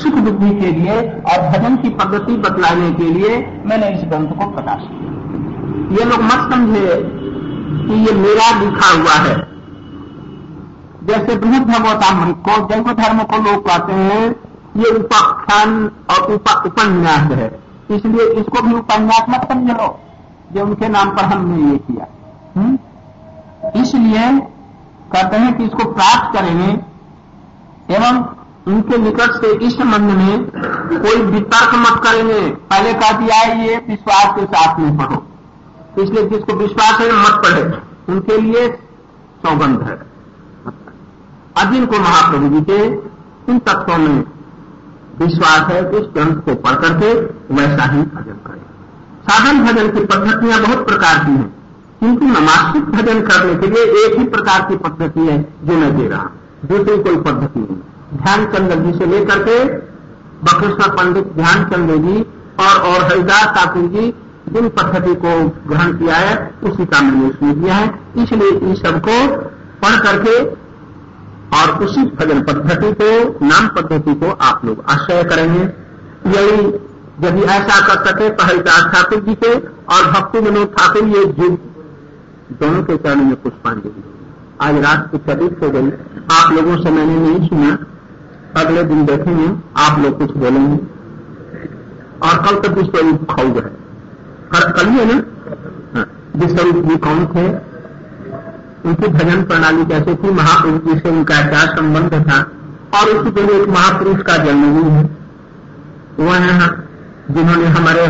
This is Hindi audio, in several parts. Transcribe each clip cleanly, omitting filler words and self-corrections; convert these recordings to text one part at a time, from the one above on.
सुख बुद्धि के लिए और भजन की पद्धति बतलाने के लिए मैंने इस ग्रंथ को प्रकाशित किया। ये लोग मत समझे कि ये मेरा लिखा हुआ है। जैसे बृहद भगवतामृत को जैन धर्म को लोग कहते हैं ये उपाख्यान और उपन्यास है, इसलिए इसको भी उपन्यास मत समझ लो, जो उनके नाम पर हमने ये किया। इसलिए कहते हैं कि इसको प्राप्त करेंगे एवं उनके निकट से इस संबंध में कोई वितर्क मत करेंगे। पहले कह दिया है ये विश्वास के साथ में पढ़ो, इसलिए जिसको विश्वास है मत पढ़े, उनके लिए सौगंध है। अब जिनको महाप्रभु जी के इन तत्वों में विश्वास है उस ग्रंथ को पढ़ करके वैसा ही भजन करें। साधन भजन की पद्धतियां बहुत प्रकार की हैं, किंतु नमाश्रित भजन करने के लिए एक ही प्रकार की पद्धति है जो मैं दे रहा, दूसरी कोई पद्धति नहीं। ध्यानचंद्र जी से लेकर के बक्रेश्वर पंडित ध्यानचंद्र जी और हरिदास ठाकुर जी जिन पद्धति को ग्रहण किया है उसी का मैंने उसमें दिया है। इसलिए इन सबको पढ़ करके और उसी भजन पद्धति को, नाम पद्धति को आप लोग आश्रय करेंगे। यही यदि ऐसा कर सके तो हरिदास ठाकुर जी के और भक्ति विनोद ठाकुर ये युग दोनों के चरणों में पुष्पांजलि। आज रात कुछ अधिक हो गई, आप लोगों से मैंने नहीं सुना, अगले दिन देखेंगे आप लोग कुछ बोलेंगे। और कल तक विश्वरूप खौग है, कल ही है ना। विश्वरूप जी कौन थे, उनकी भजन प्रणाली कैसे थी, महापुरुष जी से उनका क्या संबंध था, और उसी के लिए एक महापुरुष का जन्म भी है, वह है जिन्होंने हमारे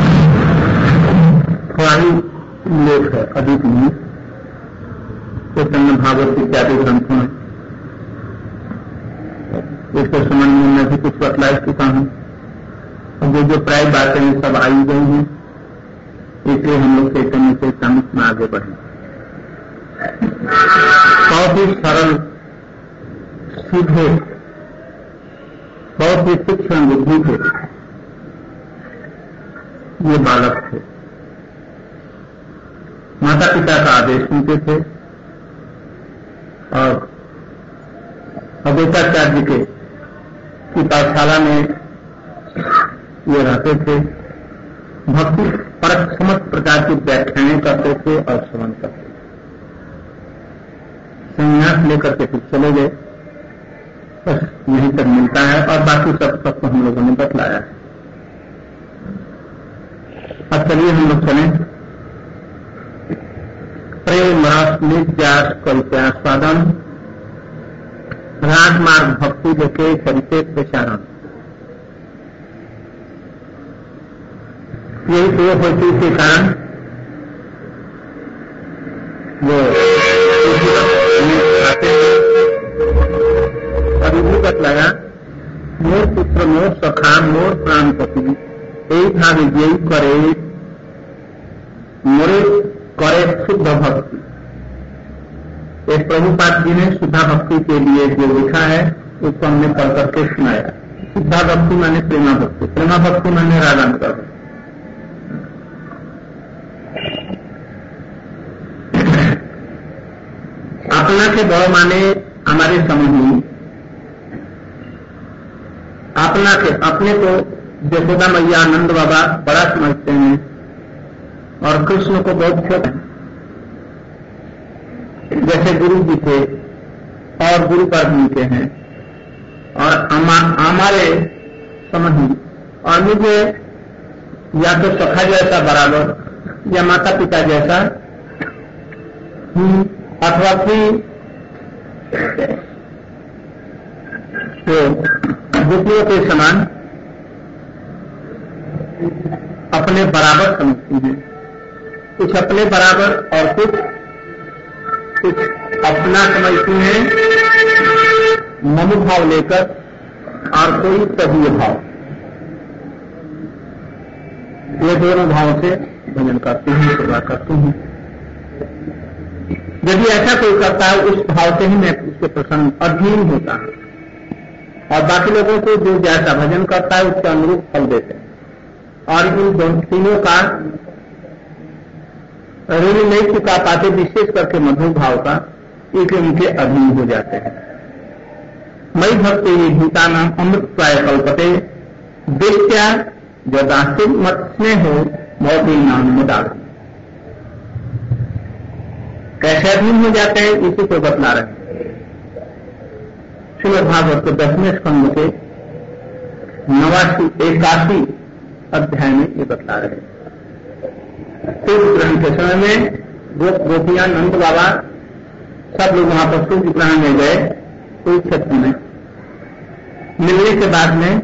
थोड़ा ही लेख है अधिक नहीं चैतन्य भागवत इत्यादि ग्रंथों में, इसके संबंध में मैं भी कुछ बतला चुका हूं। जो प्राय बातें हैं सब आई गई हैं, इसलिए हम लोग चैतन्य से समित में आगे बढ़े। बहुत ही सरल सीधे, बहुत ही तीक्ष्ण बुद्धि थे ये बालक थे। माता पिता का आदेश सुनते थे और अद्वैताचार्य के की पाठशाला में ये रहते थे। भक्ति परक समस्त प्रकार की व्याख्याएं करते थे और श्रवण करते थे। संन्यास लेकर के फिर चले गए, बस यहीं तक मिलता है और बाकी सब तत्व हम लोगों ने बतलाया है। अब चलिए हम लोग चलें। प्रेम रस नित्यास कल्प्यास्वादन राजमार्ग भक्ति देखे चरिते प्रचारण, यही तो होती के कारण वो अभिभूत लगा। मोर पुत्र मोर सखा मोर प्राणपति यही भाव यही करे मोरे करे शुद्ध भक्ति। एक प्रभुपाद जी ने शुद्धा भक्ति के लिए जो लिखा है उसको हमने पढ़ करके सुनाया। शुद्धा भक्ति माने प्रेमा भक्ति, प्रेमा भक्ति माने रागानुगा भक्ति। अपना के बड़ माने हमारे समझ अपना के अपने को यशोदा मैया आनंद बाबा बड़ा समझते हैं और कृष्ण को बहुत छोटा। जैसे गुरु जी थे और गुरु पर के हैं और हमारे समझी और मुझे या तो सखा जैसा बराबर या माता पिता जैसा अथवा फिर तो गोपियों के समान अपने बराबर समझती हैं। कुछ अपने बराबर और कुछ अपना समझती हैं मनुभाव लेकर और कोई तदीय भाव। ये दोनों भाव से भजन करते हैं, सेवा करते हैं। यदि ऐसा कोई करता है उस भाव से ही मैं उसके प्रसन्न अधीन होता हूं और बाकी लोगों को जो जैसा भजन करता है उसके अनुरूप फल देते हैं। और इन तीनों का ऋण नहीं चुका पाते, विशेष करके मधुर भाव का, इसलिए उनके अधीन हो जाते हैं। मयि भक्ति भूतानां अमृतत्वाय कल्पते दृष्ट्या जदास्ति मत स्नेहो भवती नाम मुदार। कैसे अधीन हो जाते हैं इसी को बतला रहे हैं। श्रीमद् भागवत के 10वें स्कंद के 81 अध्याय में ये बतला रहे हैं। सूर्य ग्रहण के समय में गोपियां नंद बाबा सब लोग वहां पर सूर्य ग्रहण में गए कोई क्षेत्र में। मिलने के बाद में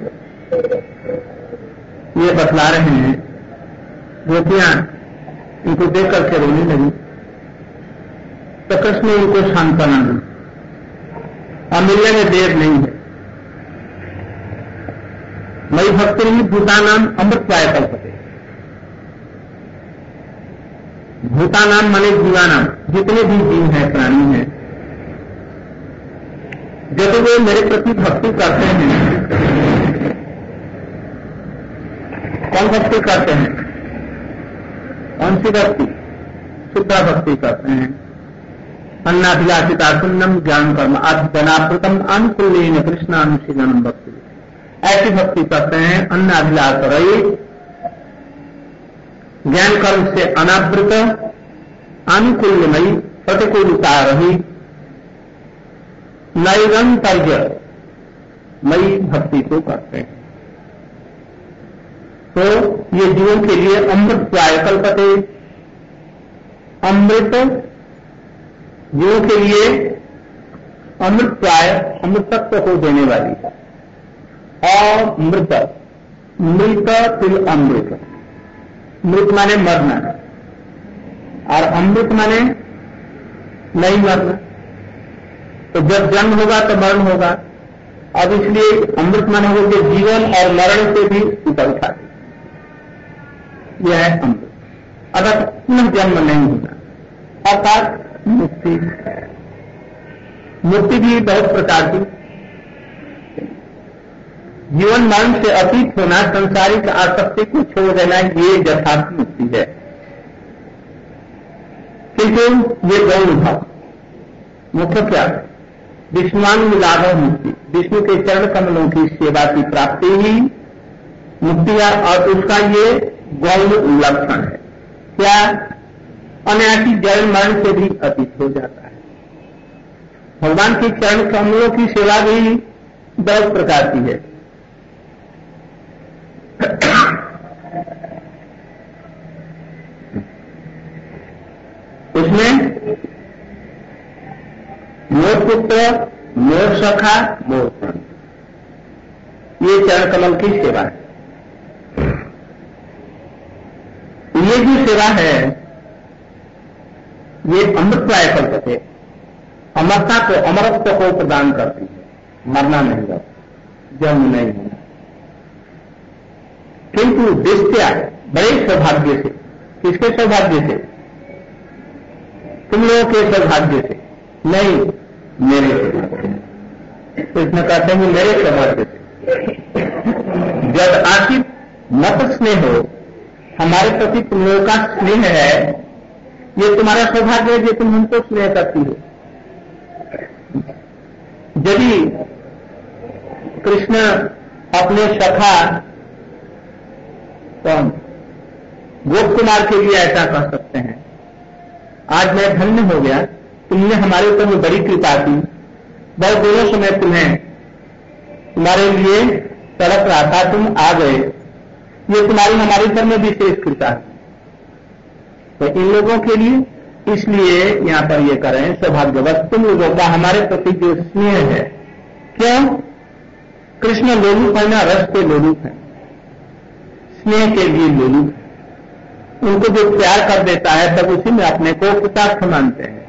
ये बतला रहे हैं, गोपियां इनको देख करके रोने लगी तो कृष्ण ने इनको सांत्वना दी और मिलने में देर नहीं है। मयि भक्ति भूतानाम अमृतत्वाय कल्पते। भूतानाम माने जीवानाम, जितने भी जीव हैं प्राणी हैं, जब वे मेरे प्रति भक्ति करते हैं। कौन भक्ति करते हैं? कौन सी भक्ति? शुद्ध भक्ति करते हैं। अन्नाभिलाषिता सुन्नम ज्ञान कर्म अधनावृतम अनुकूलेन कृष्णानुशीलनम भक्ति। ऐसी भक्ति करते हैं अन्नाभिलाष रहित, ज्ञान कर्म से अनावृत, अनुकूल्यमयी, प्रतिकूलता रहित, नैरंतर्य मयि भक्ति को करते हैं। तो ये जीवों के लिए अमृतत्वाय कल्पते। अमृत जीवों के लिए अमृतत्वाय, अमृतत्व को देने वाली है। और मृत, मृत तिल अमृत, मृत माने मरना और अमृत माने नहीं मरना। तो जब जन्म होगा तो मरण होगा। अब इसलिए अमृत माने हो कि जीवन और मरण से भी ऊपर उठा दे, यह है अमृत। अगर पुनः जन्म नहीं होना अर्थात मुक्ति। मुक्ति भी बहुत प्रकार की, जीवन मरण से अतीत होना, संसारिक आसक्ति को छोड़ देना, ये यथार्थ मुक्ति है। किंतु ये गौण भाव मुख्य क्या है? विष्णुआनुलाभ मुक्ति, विष्णु के चरण कमलों की सेवा की प्राप्ति ही मुक्ति है। और उसका ये गौण लक्षण है। क्या? अनायासी जन्म मरण से भी अतीत हो जाता है। भगवान के चरण कमलों की सेवा भी बहुत प्रकार की है। उसमें मोर पुत्र, मोर सखा, मोर प्राण, ये चरण कमल की सेवा है। ये जो सेवा है ये अमृतत्वाय कल्पते, अमरता को, अमरत्व को प्रदान करती है। मरना नहीं होगा, जन्म नहीं होगा। किंतु दृष्टया बड़े सौभाग्य से, किसके सौभाग्य से? तुम लोगों के सौभाग्य से नहीं, मेरे सौभाग्य। तो इसमें कहते हैं कि मेरे सौभाग्य से। जब आखिर मत स्नेह हो, हमारे प्रति तुम लोगों का स्नेह है, ये तुम्हारा सौभाग्य है जो तुम हमको स्नेह करती हो। यदि कृष्ण अपने सखा कौन गोप कुमार के लिए ऐसा कर सकते हैं, आज मैं धन्य हो गया, तुमने हमारे ऊपर बड़ी कृपा की, बहुत दिनों से मैं तुम्हारे लिए तड़प रहा था, तुम आ गए, ये तुम्हारी हमारे ऊपर में विशेष कृपा है। तो इन लोगों के लिए इसलिए यहां पर ये करें, सौभाग्यवश तुम लोगों का हमारे प्रति जो स्नेह है। क्यों? कृष्ण लोलुप है ना, रस के लोलुप है, स्नेह के लिए लोलुप है। उनको जो प्यार कर देता है तब उसी में अपने को कृतार्थ मानते हैं।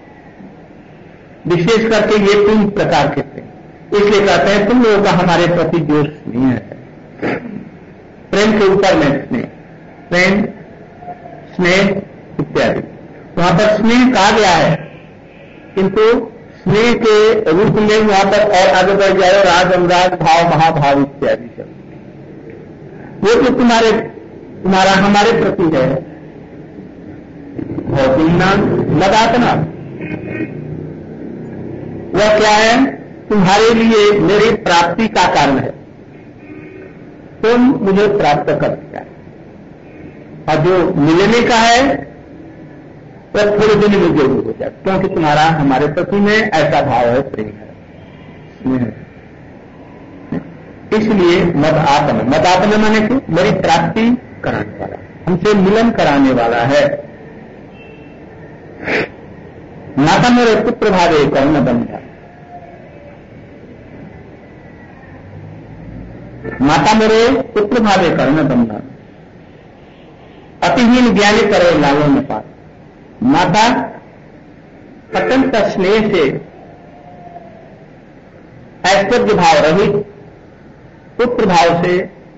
विशेष करके ये 3 प्रकार के थे, इसलिए कहते हैं तुम लोगों का हमारे प्रति जो स्नेह है। प्रेम के ऊपर में स्नेह, प्रेम, स्नेह इत्यादि। वहां पर स्नेह कहा गया है, किंतु स्नेह के रूप में वहां पर और आगे बढ़ जाए राग, अनुराग, भाव, महाभाव इत्यादि सब। वो तो तुम्हारा हमारे प्रति है। भौतिक नाम मदातना, वह क्या है? तुम्हारे लिए मेरी प्राप्ति का कारण है, तुम मुझे प्राप्त कर दिया, और जो मिलने का है वह थोड़े दिन में जरूर हो जाए, क्योंकि तुम्हारा हमारे प्रति में ऐसा भाव है, प्रेम है। इसलिए मदापन माने कि मेरी प्राप्ति कराने वाला, हमसे मिलन कराने वाला है। माता मेरे पुत्र भावे कौन बंधा, माता मेरे पुत्र भावे कर्ण बंधा, अतिहीन ज्ञानी करे लालो न पास। माता अत्यंत स्नेह से ऐश्वर्य भाव रहित पुत्र भाव से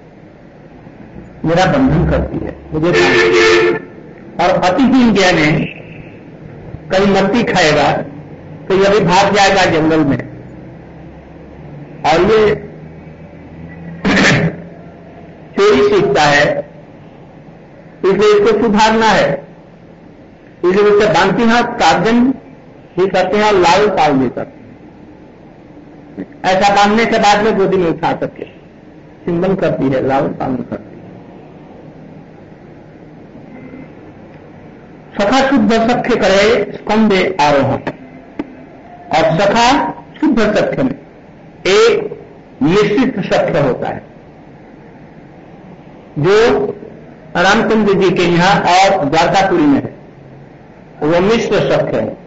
मेरा बंधन करती है, मुझे और अतिहीन ज्ञान है, कहीं मट्टी खाएगा तो ये भी भाग जाएगा जंगल में, और ये चोरी सीखता है, इसलिए इसको सुधारना है, इसलिए उसे बांधती हैं, कागजन भी करते हैं और लाल पाल भी करते हैं। ऐसा बांधने के बाद में गोदी में उठा करके सिंबल करती है, लाल पालन करती है। सखा शुद्ध सख्य करे स्कंदे आरोहण, और सखा शुद्ध सख्य में एक निश्चित सख्य होता है जो रामचंद्र जी के यहां और द्वारकापुरी में है, वो मिश्र सख्य है।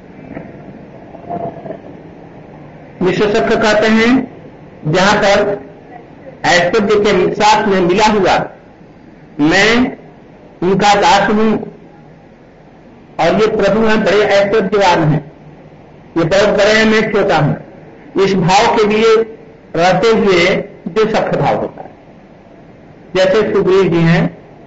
मिश्र सख्य कहते हैं जहां पर ऐश्वर्य के साथ में मिला हुआ मैं उनका दास हूं, और ये प्रभु हैं, बड़े ऐश्वर्यवान हैं, ये बहुत बड़े हैं, मैं छोटा हूं, इस भाव के लिए रहते हुए जो सख्य भाव होता है। जैसे सुग्रीव जी हैं,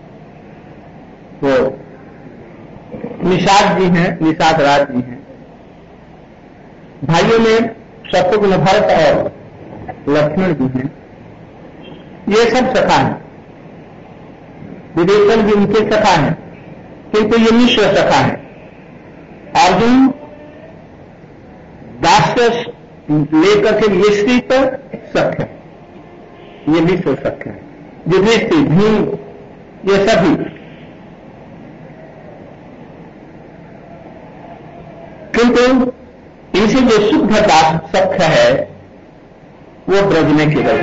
वो निषाद जी हैं, निषाद राज जी हैं, भाइयों में शत्रुघ्न भरत और लक्ष्मण जी हैं, ये सब सखा हैं। विभीषण जी उनके सखा हैं, किंतु ये मिश्र सखा है। अर्जुन दास्य लेकर के मिश्रित सख्य, ये मिश्र सख्य है। युधिष्ठिर, भीम, ये सभी किंतु इनसे जो शुद्ध दास सख्य है वो ब्रज में केवल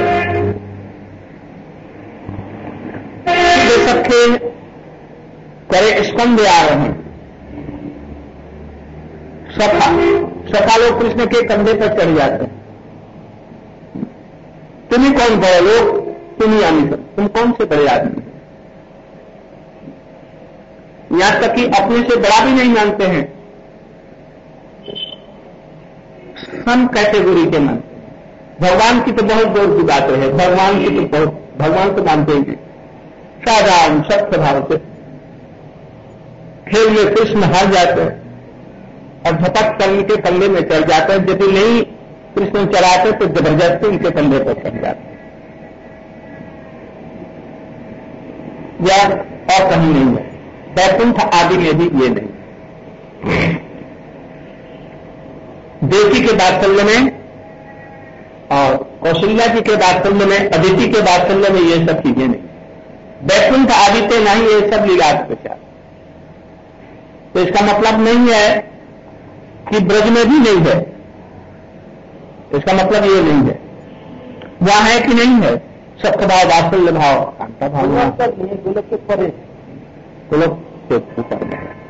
शुद्ध सख्य करे स्कंद आरोहण। सखा लोग कृष्ण के कंधे पर चढ़ जाते हैं। तुम ही कौन बड़े लोग, तुम ही आनी, तुम कौन से बड़े आदमी, यहां तक कि अपने से बड़ा भी नहीं मानते हैं, सम कैटेगरी के मानते हैं। भगवान की तो बहुत दूर की बात है, भगवान की तो बहुत, भगवान तो मानते ही साधारण सख्य भाव से खेल में कृष्ण हार जाते हैं और झपट कर उनके कंधे में चढ़ जाते हैं। यदि नहीं कृष्ण चढ़ाते तो जबरदस्ती उनके कंधे पर चढ़ जाते, या और कहीं नहीं है। वैकुंठ आदि में भी ये नहीं। देवी के वात्सल्य में और कौशल्या जी के वात्सल्य में, अदिति के वात्सल्य में ये सब चीजें नहीं। वैकुंठ आदित्य नहीं, ये सब लीलाद प्रचार। तो इसका मतलब नहीं है कि ब्रज में भी नहीं है, इसका मतलब ये नहीं है। वहां है कि नहीं है सख्य भाव, वात्सल्य भाव, कांता भाव, गोलक के परे, गोलक के ऊपर।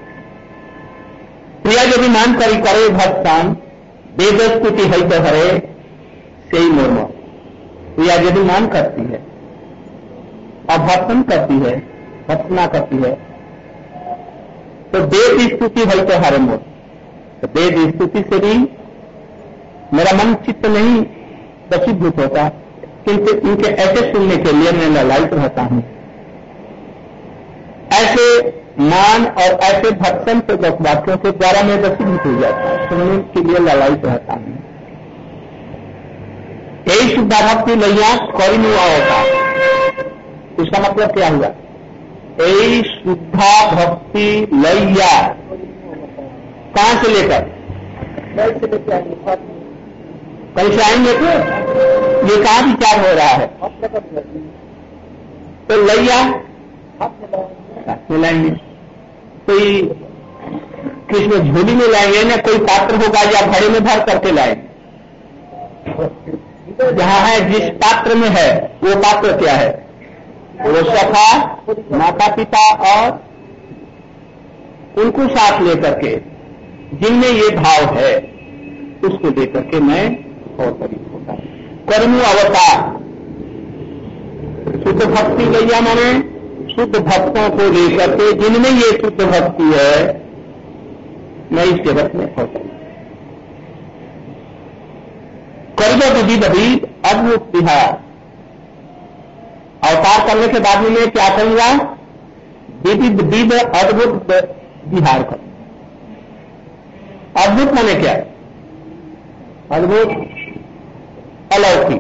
प्रिया यदि मान करी करे भक्तान वेद स्तुति है तो हरे से ही मोर्म। प्रिया यदि मान करती है और भक्तन करती है, भक्तना करती है, तो वेद स्तुति है तो हरे मोर। तो वेद स्तुति से भी मेरा मन चित्त नहीं वशीभूत होता, किंतु इनके ऐसे सुनने के लिए मैं ललायित रहता हूं। ऐसे मान और ऐसे भक्तन के वाक्यों के द्वारा मैं वशीभूत हो जाता हूं, सुनने के लिए ललायित रहता हूं। यही शुद्धा भक्ति लैया कौरी हुआ होता। इसका मतलब क्या हुआ? यही शुद्धा भक्ति लैया कहां से लेकर कैसे आएंगे तो ये कहाँ विचार हो रहा है? तो लैया मिलाएंगे, कोई किसमें झोली में लाएंगे ना, कोई पात्र होगा या घड़े में भर करके लाएंगे। जहां है जिस पात्र में है वो पात्र क्या है? वो सखा, माता पिता और उनको साथ लेकर के जिनमें ये भाव है उसको लेकर के मैं और करीब होता। कर्म अवतार शुद्ध भक्ति गैया माने शुद्ध भक्तों को लेकर के जिनमें ये शुद्ध भक्ति है मैं इस जगत में होता। कर्म विविध अद्भुत विहार, अवतार करने के बाद में मैं क्या करूंगा? विविध अद्भुत विहार करूंगा। अद्भुत माने क्या? अद्भुत अलौकिक,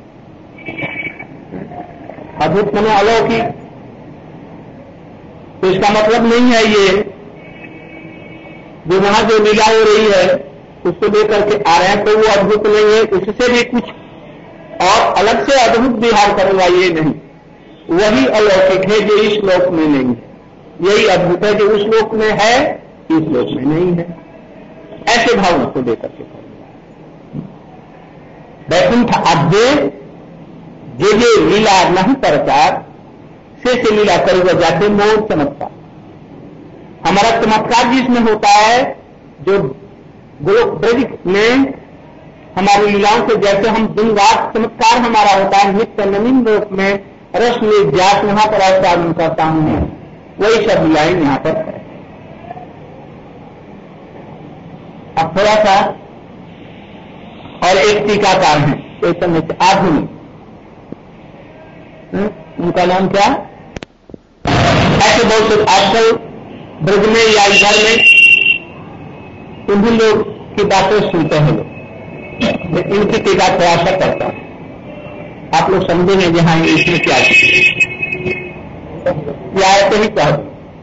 अद्भुत माने अलौकिक। तो इसका मतलब नहीं है ये जो वहां जो लीला हो रही है उसको लेकर के आ रहे हैं तो वो अद्भुत नहीं है, उससे भी कुछ और अलग से अद्भुत विहार करूंगा ये नहीं। वही अलौकिक है जो इस लोक में नहीं है, यही अद्भुत है जो उस लोक में है इस लोक में नहीं है। ऐसे भावना को लेकर के वैकुंठ आद्य जे जे लीला नहीं प्रचार से लीला करी वह जाते मोर चमत्कार। हमारा चमत्कार जिसमें होता है जो गोलोक ब्रज में हमारी लीलाओं से जैसे हम दिन रात चमत्कार हमारा होता है नित्य नवीन लोक में रस में व्यास वहां पर आस्वादन करता हूं, वही सब लीलाएं यहां पर है। अब थोड़ा सा और एक टीकाकार है चैतन्य आधुनिक, उनका नाम क्या? ऐसे बहुत से आजकल ब्रज में या इधर में उन्हीं लोग की बातें सुनते हैं लोग, इनकी टीका थोड़ा सा करता हूं, आप लोग समझेंगे जहां इसमें क्या आयते ही कह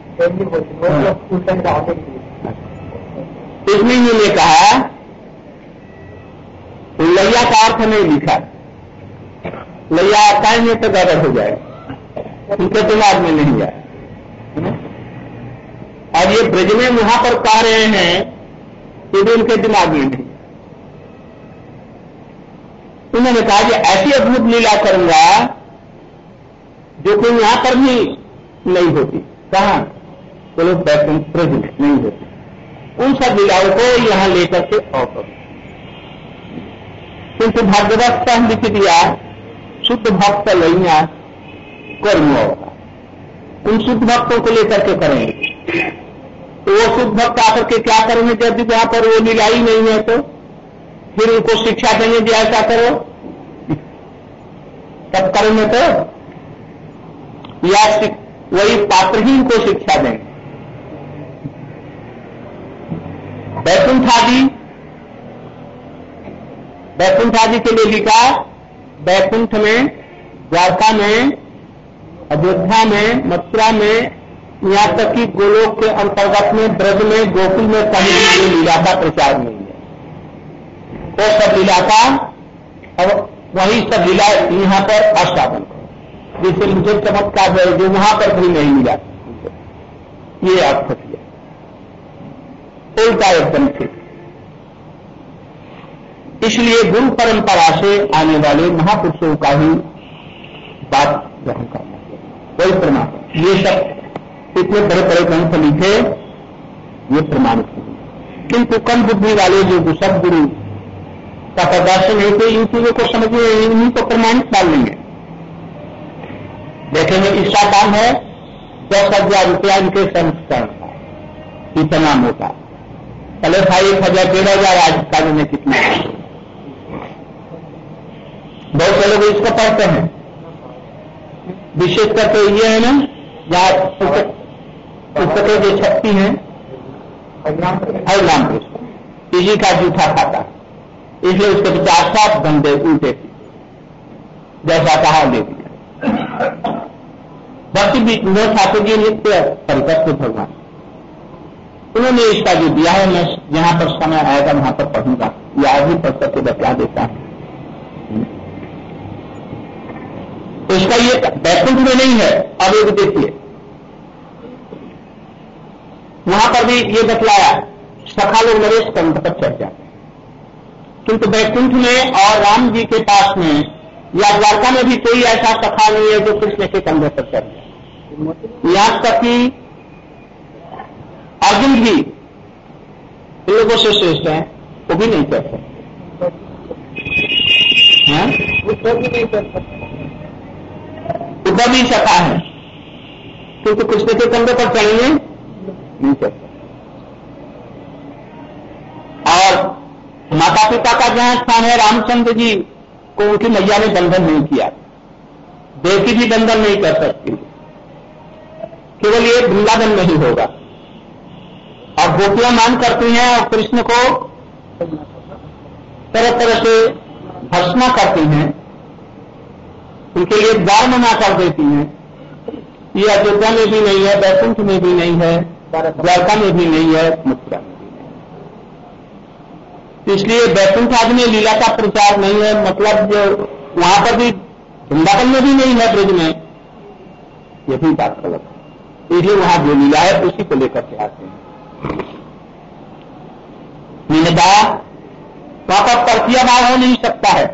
इसमें इन्होंने कहा लैया का अर्थ नहीं लिखा, लैया आता ही नहीं तो गड़बड़ हो जाएगा, उनके दिमाग में नहीं आया। और ये ब्रज में वहां पर कह रहे हैं ये भी उनके दिमाग में नहीं। उन्होंने कहा कि ऐसी अद्भुत लीला करूंगा जो कोई यहां पर भी नहीं होती। कहां? बोलो बैकुंठ ब्रज में नहीं होती। उन सब लीलाओं को यहां लेकर के और करो। किंतु भाग्यवत हम लिख दिया शुद्ध भक्त लैया कर्म होगा, उन शुद्ध भक्तों को लेकर के करेंगे। तो वो शुद्ध भक्त आकर के क्या करेंगे जब भी वहां पर वो लीला ही नहीं है तो फिर उनको शिक्षा देंगे कि ऐसा करो, तब करेंगे तो या वही पात्र ही उनको शिक्षा देंगे। बैकुंठ आदि के लिए लिखा, बैकुंठ में, द्वारका में, अयोध्या में, मथुरा में, यहां तक कि गोलोक के अंतर्गत में ब्रज में गोकुल में कहीं भी लीला का प्रचार नहीं है। वो सब लीला का और वही सब लीला यहां पर आस्वादन करो, जिससे मुझे चमत्कार है जो वहां पर भी नहीं मिला। ये अर्थ किया उल्टा एकदम ठीक। इसलिए गुरु परंपरा से आने वाले महापुरुषों का ही बात ग्रहण करना, वही प्रमाण। ये सब इतने बड़े बड़े ग्रंथ लिखे ये प्रमाणित नहीं, किंतु कम बुद्धि वाले जो सब गुरु का प्रदर्शन है तो इन चीजों को समझिए, इन्हीं को प्रमाणित डाल लेंगे। देखेंगे इसका दाम है 10,000 रुपया इनके संस्करण का, इतना मोटा। चले भाई 1,000 1,500 आज कानून में कितना है? बहुत से लोग इसको पढ़ते हैं, विशेष करके ये है ना जहां पुस्तकें जो छपती हैं हरिनाम इसी का जूठा खाता, इसलिए उसके विचार साफ गंदे उल्टे जैसा कहा ले दिया। भक्ति विनोद ठाकुर जी नित्य परिपक्व भगवान, उन्होंने इसका जो दिया है, मैं जहां पर समय आएगा वहां पर पढ़ूंगा, या आज भी पढ़ करके बता देता हूं। तो इसका ये बैकुंठ में नहीं है। अब एक देखिए, वहां पर भी ये बतलाया, सखा लोग नरेश कंठ पर चढ़ जाते हैं, किंतु बैकुंठ में और राम जी के पास में या द्वारका में भी कोई ऐसा सखा नहीं है जो कृष्ण के कंधे पर चढ़ जाए। यहां तक कि अर्जुन भी इन लोगों से श्रेष्ठ है, वो भी नहीं कर सकते, उद्धव भी सखा है, क्योंकि कृष्ण के कंधे पर चढ़ेंगे नहीं कर सकते। और माता पिता का जहां स्थान है, रामचंद्र जी को उनकी मैया ने बंधन नहीं किया, देवकी भी बंधन नहीं कर सकती, केवल ये वृंदावन में ही होगा। और गोपियां मान करती हैं और कृष्ण को तरह तरह से भर्त्सना करती हैं, उनके लिए द्वार मना कर देती हैं। ये अयोध्या में भी नहीं है, बैकुंठ में भी नहीं है, द्वारका में भी नहीं है, मथुरा में भी नहीं है। इसलिए बैकुंठ आदि में लीला का प्रचार नहीं है, मतलब जो वहां पर भी वृंदावन में भी नहीं है, ब्रज में, यह भी बात गलत है। इसलिए वहां जो लीला है उसी को लेकर के आते हैं। मैंने कहा वहां पर परकिया भाव हो नहीं सकता है,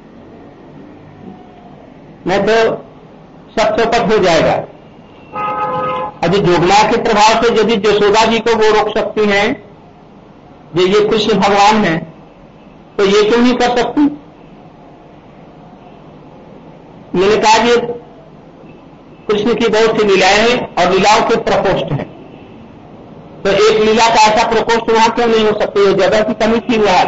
नहीं तो सब चौपट हो जाएगा। अभी जोगमाया के प्रभाव से यदि यशोदा जी को वो रोक सकती हैं, ये कृष्ण भगवान है, तो ये क्यों नहीं कर सकती? मैंने कहा ये कृष्ण की बहुत सी लीलाएं हैं और लीलाओं के प्रकोष्ठ हैं, तो एक लीला का ऐसा प्रकोष्ठ वहां क्यों नहीं हो सकती? ये जगह की कमी थी, वहां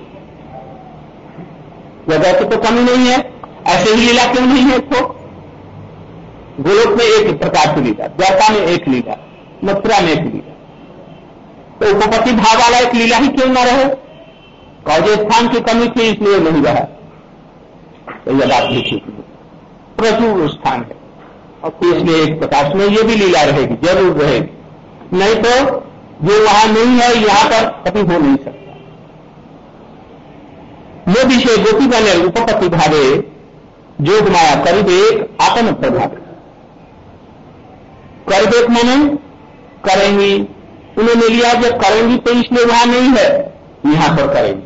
जगह की तो कमी नहीं है, ऐसे ही लीला क्यों नहीं है? तो गोलोक में एक प्रकार की लीला, द्वारका में एक लीला, मथुरा में एक लीला, तो उपपति भाव वाला एक लीला ही क्यों न रहे? कौजे स्थान की कमी थी इसलिए नहीं रहा, तो यह बात भी ठीक नहीं, प्रचुर स्थान है और इसलिए एक प्रकाश में ये भी लीला रहेगी, जरूर रहेगी, नहीं तो जो वहां नहीं है यहां पर कभी हो नहीं सकता। वो विषय गोपी बने उपपति भावे जोग माया करिबेक आत्म प्रभाव। करिबेक माने करेंगी, उन्होंने लिया जब करेंगी तो इसलिए वहां नहीं है, यहां पर करेंगी,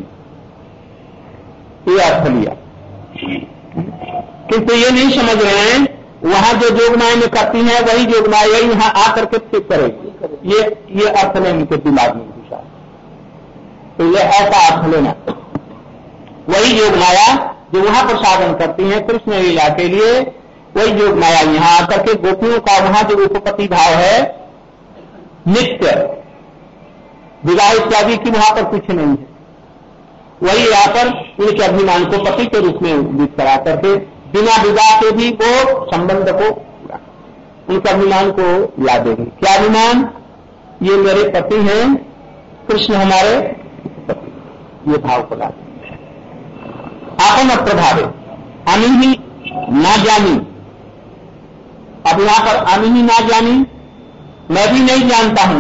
ये अर्थ लिया। किंतु ये नहीं समझ रहे हैं वहां जो जोगमाया में करती है वही जोगमाया यहां आकर के ठीक करेगी, ये अर्थ में उनके दिमाग में घुसा, तो ये ऐसा अर्थ लेना, वही जोगमाया जो वहां प्रसादन करती है कृष्ण लीला के लिए, वही जोगमाया यहां आकर के गोपियों का वहां जो उपपति भाव है नित्य विवाह इत्यादि की वहां पर कुछ नहीं है, वही यहां पर उनके अभिमान को पति के रूप में उदित करा करके बिना विवाह के भी वो संबंध को उनके अभिमान को ला देंगे। क्या अभिमान? ये मेरे पति हैं, कृष्ण हमारे पति, ये भाव को ला देंगे। आपन अप्रभावे आनी ही ना जानी, अब यहां पर आनी ही ना जानी, मैं भी नहीं जानता हूं,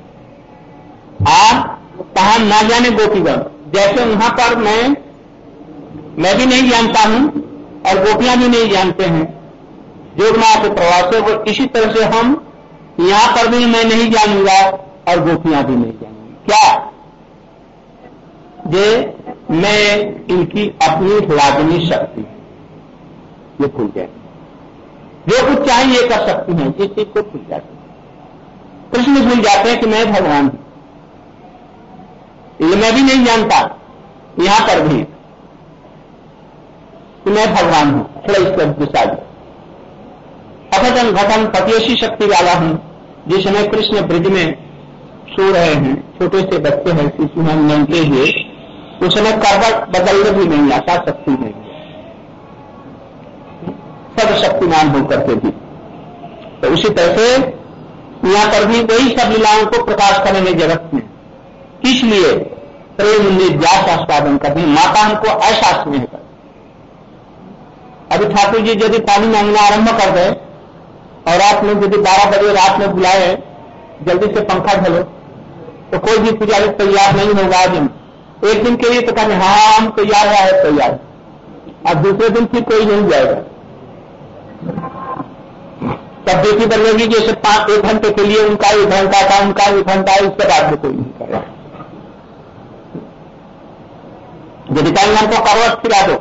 आप कहा ना जाने गोपीगण, जैसे वहां पर मैं भी नहीं जानता हूं और गोपियां भी नहीं जानते हैं जोगमाया के प्रभाव से, वो इसी तरह से हम यहां पर भी मैं नहीं जानूंगा और गोपियां भी नहीं जानेंगी। क्या? जे मैं इनकी अपनी राजनी शक्ति ये भूल जाए, जो कुछ चाहे ये कर सकती हैं, इस चीज को भूल जाते हैं। कृष्ण भूल जाते हैं कि मैं भगवान हूं, ये मैं भी नहीं जानता यहां पर भी कि मैं भगवान हूं, थोड़ा इसका दिशा अघटन घटन पतियसी शक्ति वाला हूं। जिस समय कृष्ण ब्रज में सो रहे हैं, छोटे से बच्चे हैं, शिशु हैं, नंगे हुए, उस समय करवट बदलने भी नहीं आता, शक्ति नहीं है, सब शक्तिमान होकर के भी। तो उसी तरह से यहां पर भी वही सब लीलाओं को प्रकाश करेंगे जगत में, इसलिए प्रेम निर्यास आस्वादन करने, माता हमको ऐसा स्नेह कर। अभी ठाकुर जी यदि पानी मांगना आरंभ कर दे और रात में यदि 12 बजे रात में बुलाए, जल्दी से पंखा ढलो, तो कोई भी पुजारी तैयार नहीं होगा। आज एक दिन के लिए तो कहते हाँ हम तैयार है तैयार, अब दूसरे दिन फिर कोई नहीं जाएगा। तब ड्यूटी बनेगी जैसे 1 घंटे के लिए उनका 1 घंटा था, उनका 1 घंटा, इसके बाद में कोई नहीं करेगा। यदि कहीं हमको करवट खिला दो,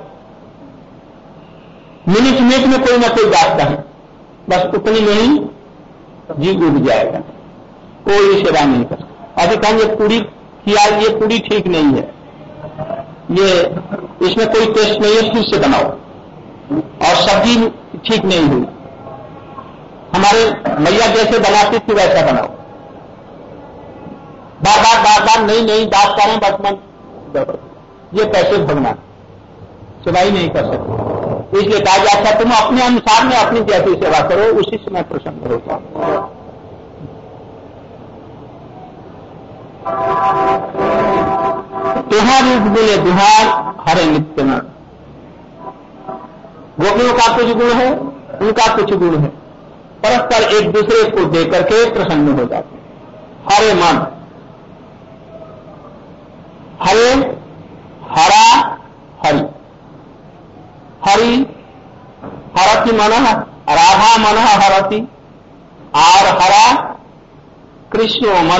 मिनट में कोई ना कोई बात है, बस उतनी में ही जी डूब जाएगा, कोई सेवा नहीं कर सकता। अभी कहेंगे पूरी किया, ये पूरी ठीक नहीं है, ये इसमें कोई टेस्ट नहीं है, फिर से बनाओ, और सब्जी ठीक नहीं हुई, हमारे मैया जैसे बनाती थी वैसा बनाओ। बार बार नहीं बात करें बस मन, ये कैसे भगवान सेवा ही नहीं कर सकते। इसलिए कहा जाता तुम अपने अनुसार में अपनी जैसी सेवा करो, उसी से मैं प्रसन्न होता हूं। तुम्हारी बोले दुहार हरे नित्य न। गोपियों का कुछ गुण है, उनका कुछ गुण है, परस्पर एक दूसरे को देकर के प्रसन्न हो जाते हैं। हरे मन, हरे हरा हरि, हरि हरति मन, राधा मन हरति, और हरा कृष्ण मन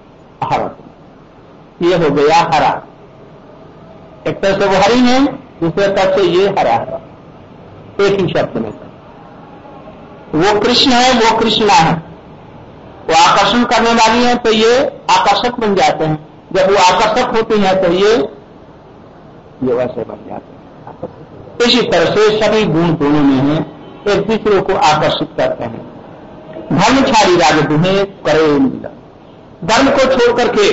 हरति। ये हो गया हरा। एक तरह से वो हरि है, दूसरे तरफ से ये हरा है, एक ही शब्द में। वो कृष्ण है, वो कृष्णा है, वो आकर्षण करने वाली है, तो ये आकर्षक बन जाते हैं। जब वो आकर्षक होती है तो ये वैसे बन जाते हैं। इसी तरह से सभी गुण दोनों में है, एक दूसरे को आकर्षित करते हैं। धर्म छाड़ी राग दुहे करे मिला, धर्म को छोड़ करके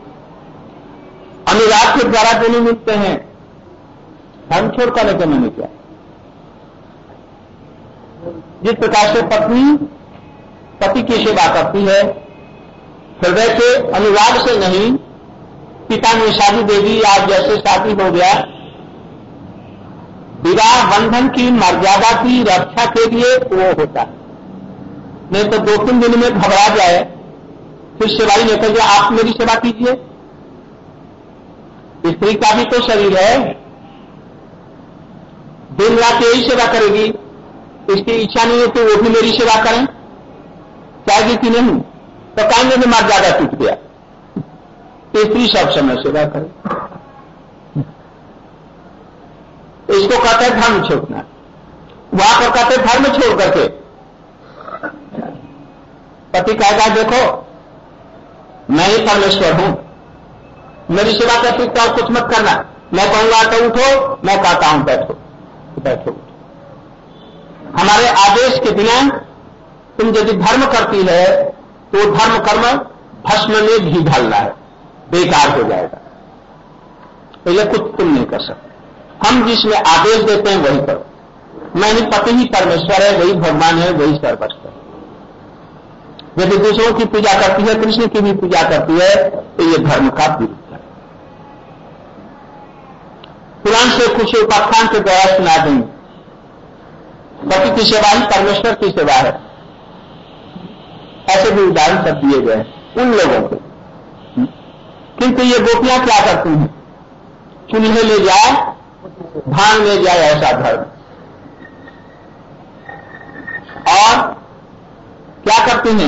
अनुराग के द्वारा दोनों मिलते हैं। धर्म छोड़ करने के मैंने क्या, जिस प्रकार से पत्नी पति की सेवा करती है, हृदय से अनुराग से नहीं, पिता ने शादी दे दी, आज जैसे शादी हो गया, विवाह बंधन की मर्यादा की रक्षा के लिए वो होता है। नहीं तो 2-3 दिन में घबरा जाए, फिर सेवाई लेकर जाए, आप मेरी सेवा कीजिए। स्त्री का भी तो शरीर है, दिन रात यही सेवा करेगी, इसकी इच्छा नहीं है तो वो भी मेरी सेवा करें, चाहेगी कि नहीं? तो कहेंगे कि मर्यादा टूट गया। स्त्री सब समय सेवा करे, इसको कहते हैं धर्म छोड़ना। वहां पर कहते हैं धर्म छोड़ करके पति कहेगा देखो मैं ही परमेश्वर हूं, मेरी सेवा के अतिरिक्त और कुछ मत करना, मैं कहूंगा तो उठो, मैं कहता हूं बैठो बैठो। हमारे आदेश के बिना तुम यदि धर्म करती है तो धर्म कर्म भस्म में घी डालना है, बेकार हो जाएगा, पहले कुछ तुम नहीं कर सकते। हम जिसमें आदेश देते हैं वही करो। मैंने पति ही परमेश्वर है, वही भगवान है, वही सर्वस्व है। यदि दूसरों की पूजा करती है, कृष्ण की भी पूजा करती है, तो ये धर्म का विरुद्ध है। पुराण से कुछ उपाख्यान के द्वारा सुना देंगे। पति की सेवा ही परमेश्वर की सेवा है, ऐसे भी उदाहरण सब दिए गए उन लोगों को। किंतु ये गोपियां क्या करती हैं? चूल्हे ले जाए, भांग ले जाए, ऐसा धर्म। और क्या करती हैं?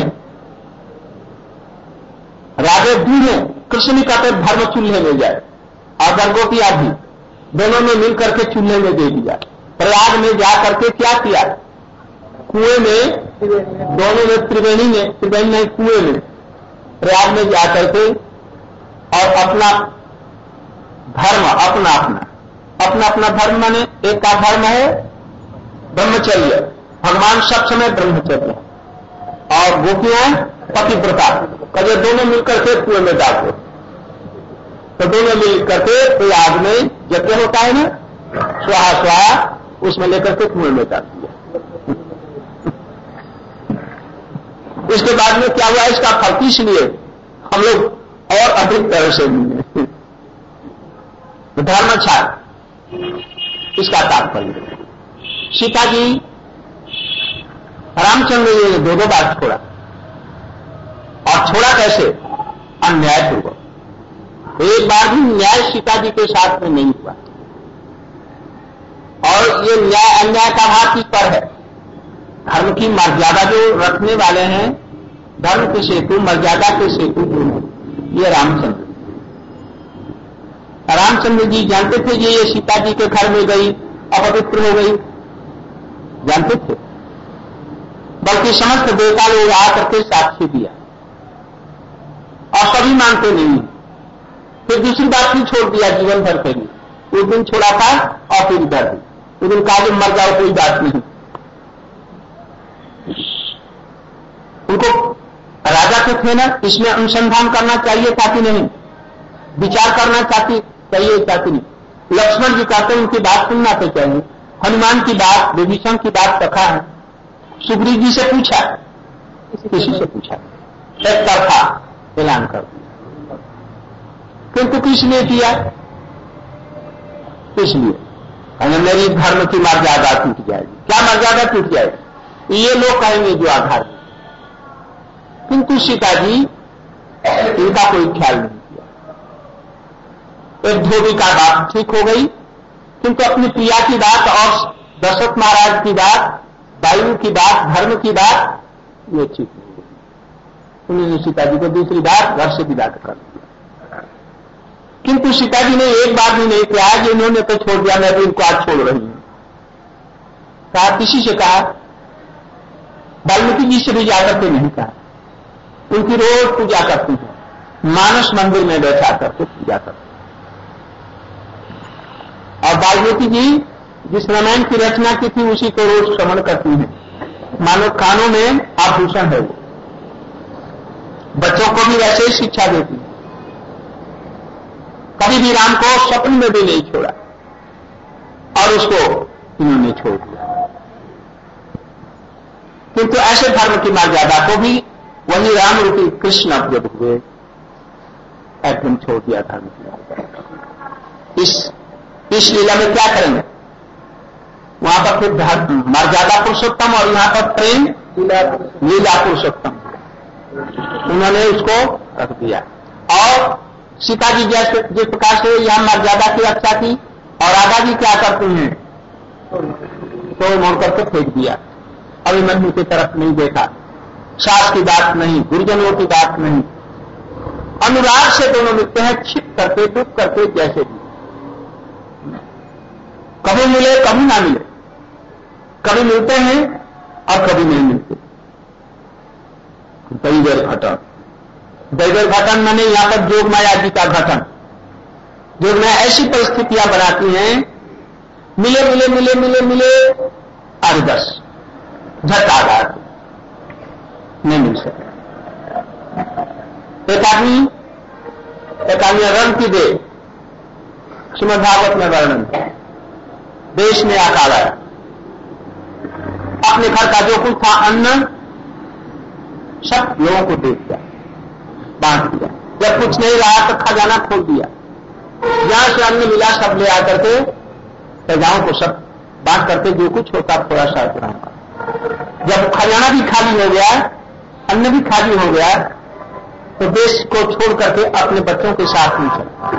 राधे दूल्हे, कृष्ण कहते धर्म चूल्हे ले जाए, और गोपियां भी दोनों में मिलकर के चूल्हे में दे दिया। प्रयाग में जाकर के क्या किया? कुएं में, दोनों में त्रिवेणी में कुएं में, प्रयाग में जाकर के और अपना धर्म अपना धर्म माने एक का धर्म है ब्रह्मचर्य, भगवान सब समय ब्रह्मचर्य, और गोपियां पतिव्रता, कभी दोनों मिलकर के कुएं में डालते, तो दोनों मिलकर के प्रयाग में यज्ञ होता है ना, स्वाहा स्वाहा, उसमें लेकर के कुएं में डाल दिया। इसके बाद में क्या हुआ? इसका फल इसलिए हम लोग और अधिक तरह से मिले। धर्म छाड़, इसका तात्पर्य सीता जी रामचंद्र जी ने 2 बार छोड़ा, और छोड़ा कैसे? अन्यायपूर्वक। एक बार भी न्याय सीता जी के साथ में नहीं हुआ। और ये न्याय अन्याय का भाव किस पर है? धर्म की मर्यादा जो रखने वाले हैं, धर्म के सेतु, मर्यादा के सेतु जो है, ये रामचंद्र। रामचंद्र जी जानते थे ये सीता जी के घर में गई, अपवित्र हो गई, जानते थे। बल्कि समस्त देवता लोग आकर के साक्षी दिया और सभी मानते नहीं। फिर दूसरी बात भी छोड़ दिया जीवन भर के लिए। उस दिन छोड़ा था और फिर इधर भी उस दिन कहा मर जाओ, कोई बात नहीं। उनको राजा के थे ना, इसमें अनुसंधान करना चाहिए था कि नहीं, विचार करना चाहिए था कि नहीं। लक्ष्मण जी कहते हैं उनकी बात सुनना तो चाहिए। हनुमान की बात, विभीषण की बात कथा है। सुग्रीव जी से पूछा, किसी से पूछा, एक तरफा ऐलान कर दिया। किंतु किसने किया? इसलिए मेरी धर्म की मर्यादा टूट जाएगी। क्या मर्यादा टूट जाएगी? ये लोग कहेंगे जो आधार। किंतु सीता जी इनका कोई ख्याल नहीं किया। एक धोबी का बात ठीक हो गई, किंतु अपनी प्रिया की बात और दशरथ महाराज की बात, वायु की बात, धर्म की बात, ये ठीक नहीं हुई। उन्होंने सीता जी को दूसरी बार घर से विदा कर दिया। किंतु सीता जी ने एक बार भी नहीं किया कि इन्होंने तो छोड़ दिया, मैं तो इनको आज छोड़ रही हूं। कहा, किसी से कहा? वाल्मीकि जी से भी जाकर के नहीं कहा। उनकी रोज पूजा करती है, मानस मंदिर में बैठा करके पूजा करती। और वाल्मीकि जी जिस रामायण की रचना की थी उसी को रोज श्रवण करती हैं। मानो कानों में आभूषण है वो। बच्चों को भी वैसे ही शिक्षा देती है। कभी भी राम को स्वप्न में भी नहीं छोड़ा और उसको इन्होंने छोड़ दिया। किंतु ऐसे धर्म की मर्यादा को भी वही राम रूपी कृष्ण अब जब हुए एकदम छोड़ दिया धर्म की मर्यादा। इस लीला में क्या करेंगे? वहां पर फिर मर्यादा पुरुषोत्तम और यहां पर प्रेम लीला पुरुषोत्तम उन्होंने उसको रख दिया। और सीता जी जैसे जिस प्रकार से यहां मर्यादा की रक्षा की, और राधा जी क्या करते हैं तो मोड़ करके फेंक दिया। अभिमन्यु की तरफ नहीं देखा, सास की बात नहीं, गुरुजनों की बात नहीं। अनुराग से दोनों मिलते हैं, छिप करते, दुख करते, जैसे भी। कभी मिले कभी ना मिले, कभी मिलते हैं और कभी नहीं मिलते। दैवेर घटन, दैवेर घटन माने यहां पर जोग माया जी का घटन। जोग माया ऐसी परिस्थितियां बनाती हैं, मिले मिले मिले मिले मिले और 10 झट आघात नहीं मिल सके। एक आदमी रण की दे श्रीमद् भागवत में वर्णन, देश में आकाल आया, अपने घर का जो कुछ था अन्न सब लोगों को दे दिया, बांट दिया। जब कुछ नहीं रहा तो खजाना खोल दिया, जहां से अन्न मिला सब ले आकर के प्रजाओं को सब बांट करके जो कुछ होता थोड़ा सा ग्रहण। जब खजाना भी खाली हो गया, अन्न भी खाली हो गया, तो देश को छोड़ करके अपने बच्चों के साथ में चला।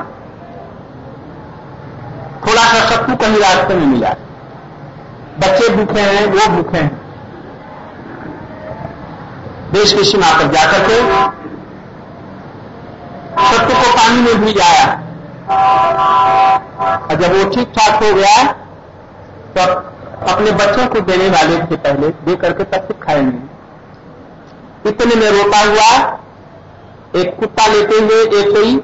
थोड़ा सा सत्तू कहीं रास्ते में मिला, बच्चे भूखे हैं, वो भूखे हैं। देश की सीमा पर जाकर के सत्तू को पानी में भिजाया, और जब वो ठीक ठाक हो गया तो अपने बच्चों को देने वाले थे, पहले दे करके तब तक खाए नहीं। इतने में रोता हुआ एक कुत्ता लेते हुए एक कोई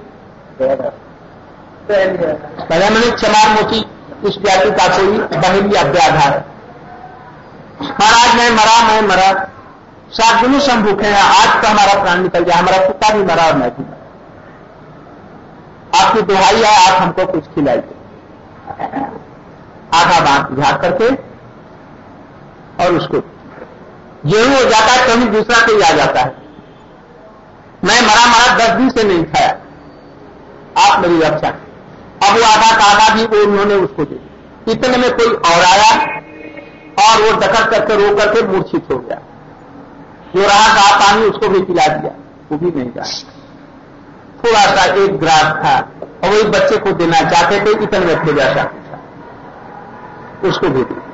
पहले मैंने चमार मोची इस जाति का कोई बहिर्य व्याधार, महाराज मैं मरा, सात दिनों से हम भूखे हैं, आज तो हमारा प्राण निकल गया, हमारा कुत्ता भी मरा और मैं भी मरा। आपकी दुहाई है, आप हमको कुछ खिलाइए। आधा बांट झाड़ करके और उसको गेहूं हो जाता है, कहीं दूसरा कोई आ जाता है, मैं मरा 10 दिन से नहीं खाया, आप मेरी रक्षा। अब वो आधा का आधा भी वो उन्होंने उसको दे दिया। इतने में कोई और आया और वो डकर करके रो करके मूर्छित हो गया। जो रहा था पानी उसको भी पिला दिया, वो भी नहीं जाए। थोड़ा सा एक ग्रास था और वही बच्चे को देना चाहते थे, इतने में थे जैसा उसको दे दी,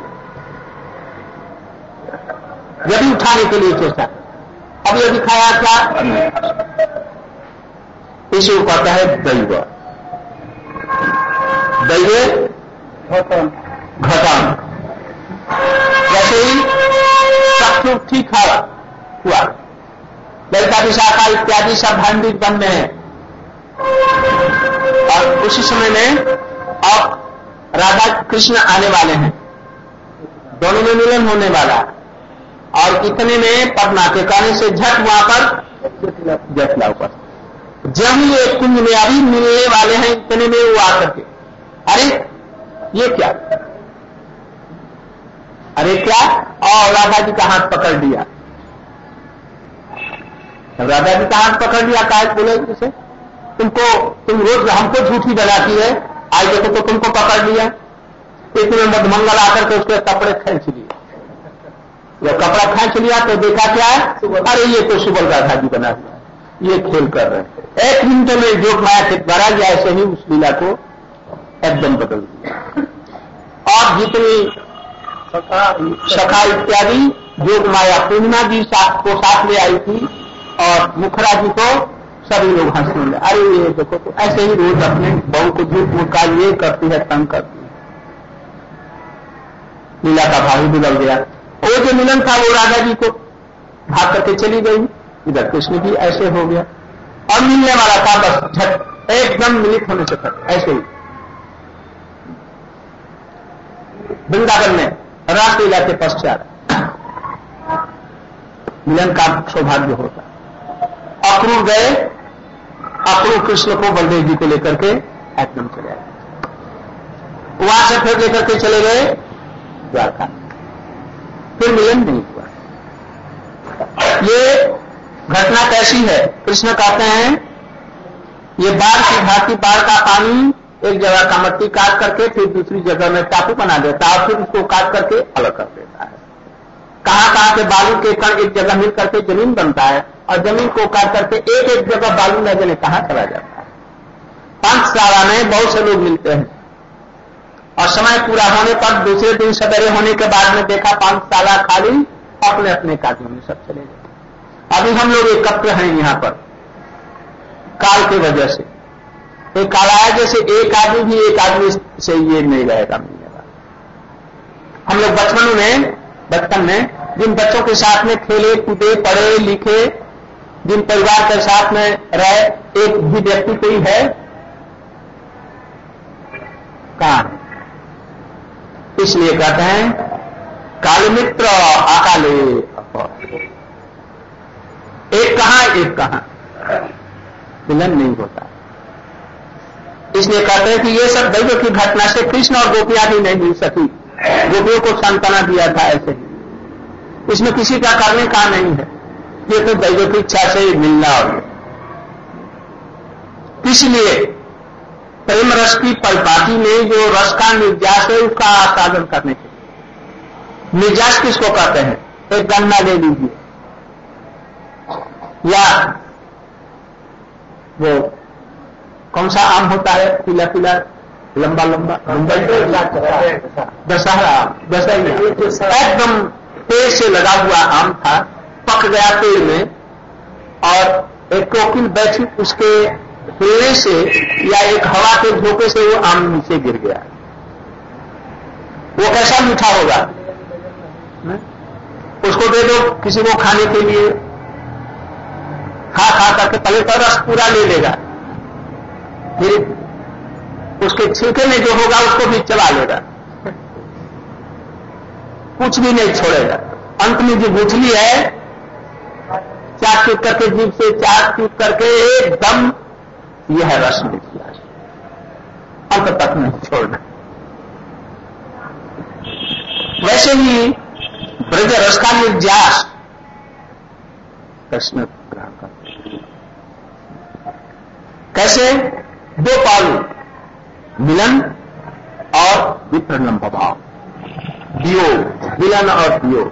यदि उठाने के लिए चेष्टा। अब यह दिखाया क्या, इसे वो कहता है दैव, दैव घटन। जैसे ही सब ठीक हुआ, ललिता विशाखा इत्यादि सब भांडित बन में है, और उसी समय में अब राधा कृष्ण आने वाले हैं, दोनों में मिलन होने वाला, और इतने में पद्मा के कहने से झट वहां पर जटला ऊपर, जब ही एक कुंज में अभी मिलने वाले हैं, इतने में वो आकर के अरे ये क्या, अरे क्या, और राधा जी का हाथ पकड़ लिया। राधा जी का हाथ पकड़ लिया, कहा बोले उसे तुम रोज हमको झूठी बनाती है, आज देखो तो तुमको पकड़ लिया। इतने मधुमंगल आकर के उसके कपड़े खींच लिए, जब कपड़ा खींच लिया तो देखा क्या है, अरे ये तो सुबल राधा जी बना दिया, ये खेल कर रहे हैं। एक मिनट में जो माया के द्वारा या ऐसे ही उस लीला को एकदम बदल दिया, और जितनी सखा इत्यादि जोग माया पूर्णिमा जी को साथ ले आई थी, और मुखरा जी को सभी लोग हंसने लगे, अरे ये देखो तो ऐसे ही रोज अपने बहू को झूठ मूठ का ये करती है, तंग करती है। लीला का भाव ही बदल गया। वो जो मिलन था वो राधा जी को भाग करके चली गई, इधर कृष्ण भी ऐसे हो गया, और मिलने वाला था बस झट एकदम मिलित होने से तक ऐसे ही। वृंदावन में रासलीला के पश्चात मिलन का सौभाग्य होता। अक्रूर गए, अक्रूर कृष्ण को बलदेव जी को लेकर के एकदम चले आए, वहां से फिर लेकर के चले गए द्वारका, फिर मिलन नहीं हुआ। ये घटना कैसी है, कृष्ण कहते हैं ये बाढ़ की भांति बाढ़ का पानी एक जगह का मट्टी काट करके फिर दूसरी जगह में टापू बना देता है, और फिर उसको काट करके अलग कर देता है। कहां के बालू के कण एक जगह मिल करके जमीन बनता है, और जमीन को काट करके एक एक जगह बालू न जने कहां चला जाता है। पांचशाला में बहुत से लोग मिलते हैं, और समय पूरा होने पर दूसरे दिन सवेरे होने के बाद में देखा पांचशाला खाली, अपने अपने कार्यों में सब चले गए। अभी हम लोग एकत्र हैं यहां पर काल की वजह से। एक काल आया जैसे एक आदमी भी एक आदमी से ये नहीं रहेगा मिलने वाला। हम लोग बचपन में जिन बच्चों के साथ में खेले कूदे पढ़े लिखे, जिन परिवार के साथ में रहे, एक भी व्यक्ति कोई है कहां? इसलिए कहते हैं काल मित्र अकाले, एक कहां मिलन नहीं होता। इसलिए कहते हैं कि ये सब दैव की घटना से कृष्ण और गोपियां भी नहीं मिल सकी, गोपियों को सांत्वना दिया था ऐसे ही, इसमें किसी का करने का नहीं है, ये तो दैव की इच्छा से मिलना। और इसलिए प्रेम रस की परिपाटी में जो रस का निर्यास है उसका आस्वादन करने के लिए, निर्यास किसको कहते हैं? एक गन्ना ले लीजिए, या वो कौन सा आम होता है पीला पीला लंबा लंबा, दशहरा एकदम पेड़ से लगा हुआ आम था, पक गया पेड़ में, और एक कोकिल बैठी उसके हिलने से या एक हवा के झोंके से वो आम नीचे गिर गया। वो कैसा मीठा होगा? उसको दे दो किसी को खाने के लिए, खा करके पहले तो रस पूरा ले लेगा, फिर उसके छिलके में जो होगा उसको भी चबा लेगा, कुछ भी नहीं छोड़ेगा। अंत में जो गुठली है चाट चूट करके जीभ से चाट चूट करके एकदम यह है रस मिथिला, अंत तक नहीं छोड़ना। वैसे ही ब्रज रस का निर्यास कृष्ण ग्रहण करते। कैसे? दो पालू, मिलन और विप्रलंब भाव, वियोग, मिलन और वियोग।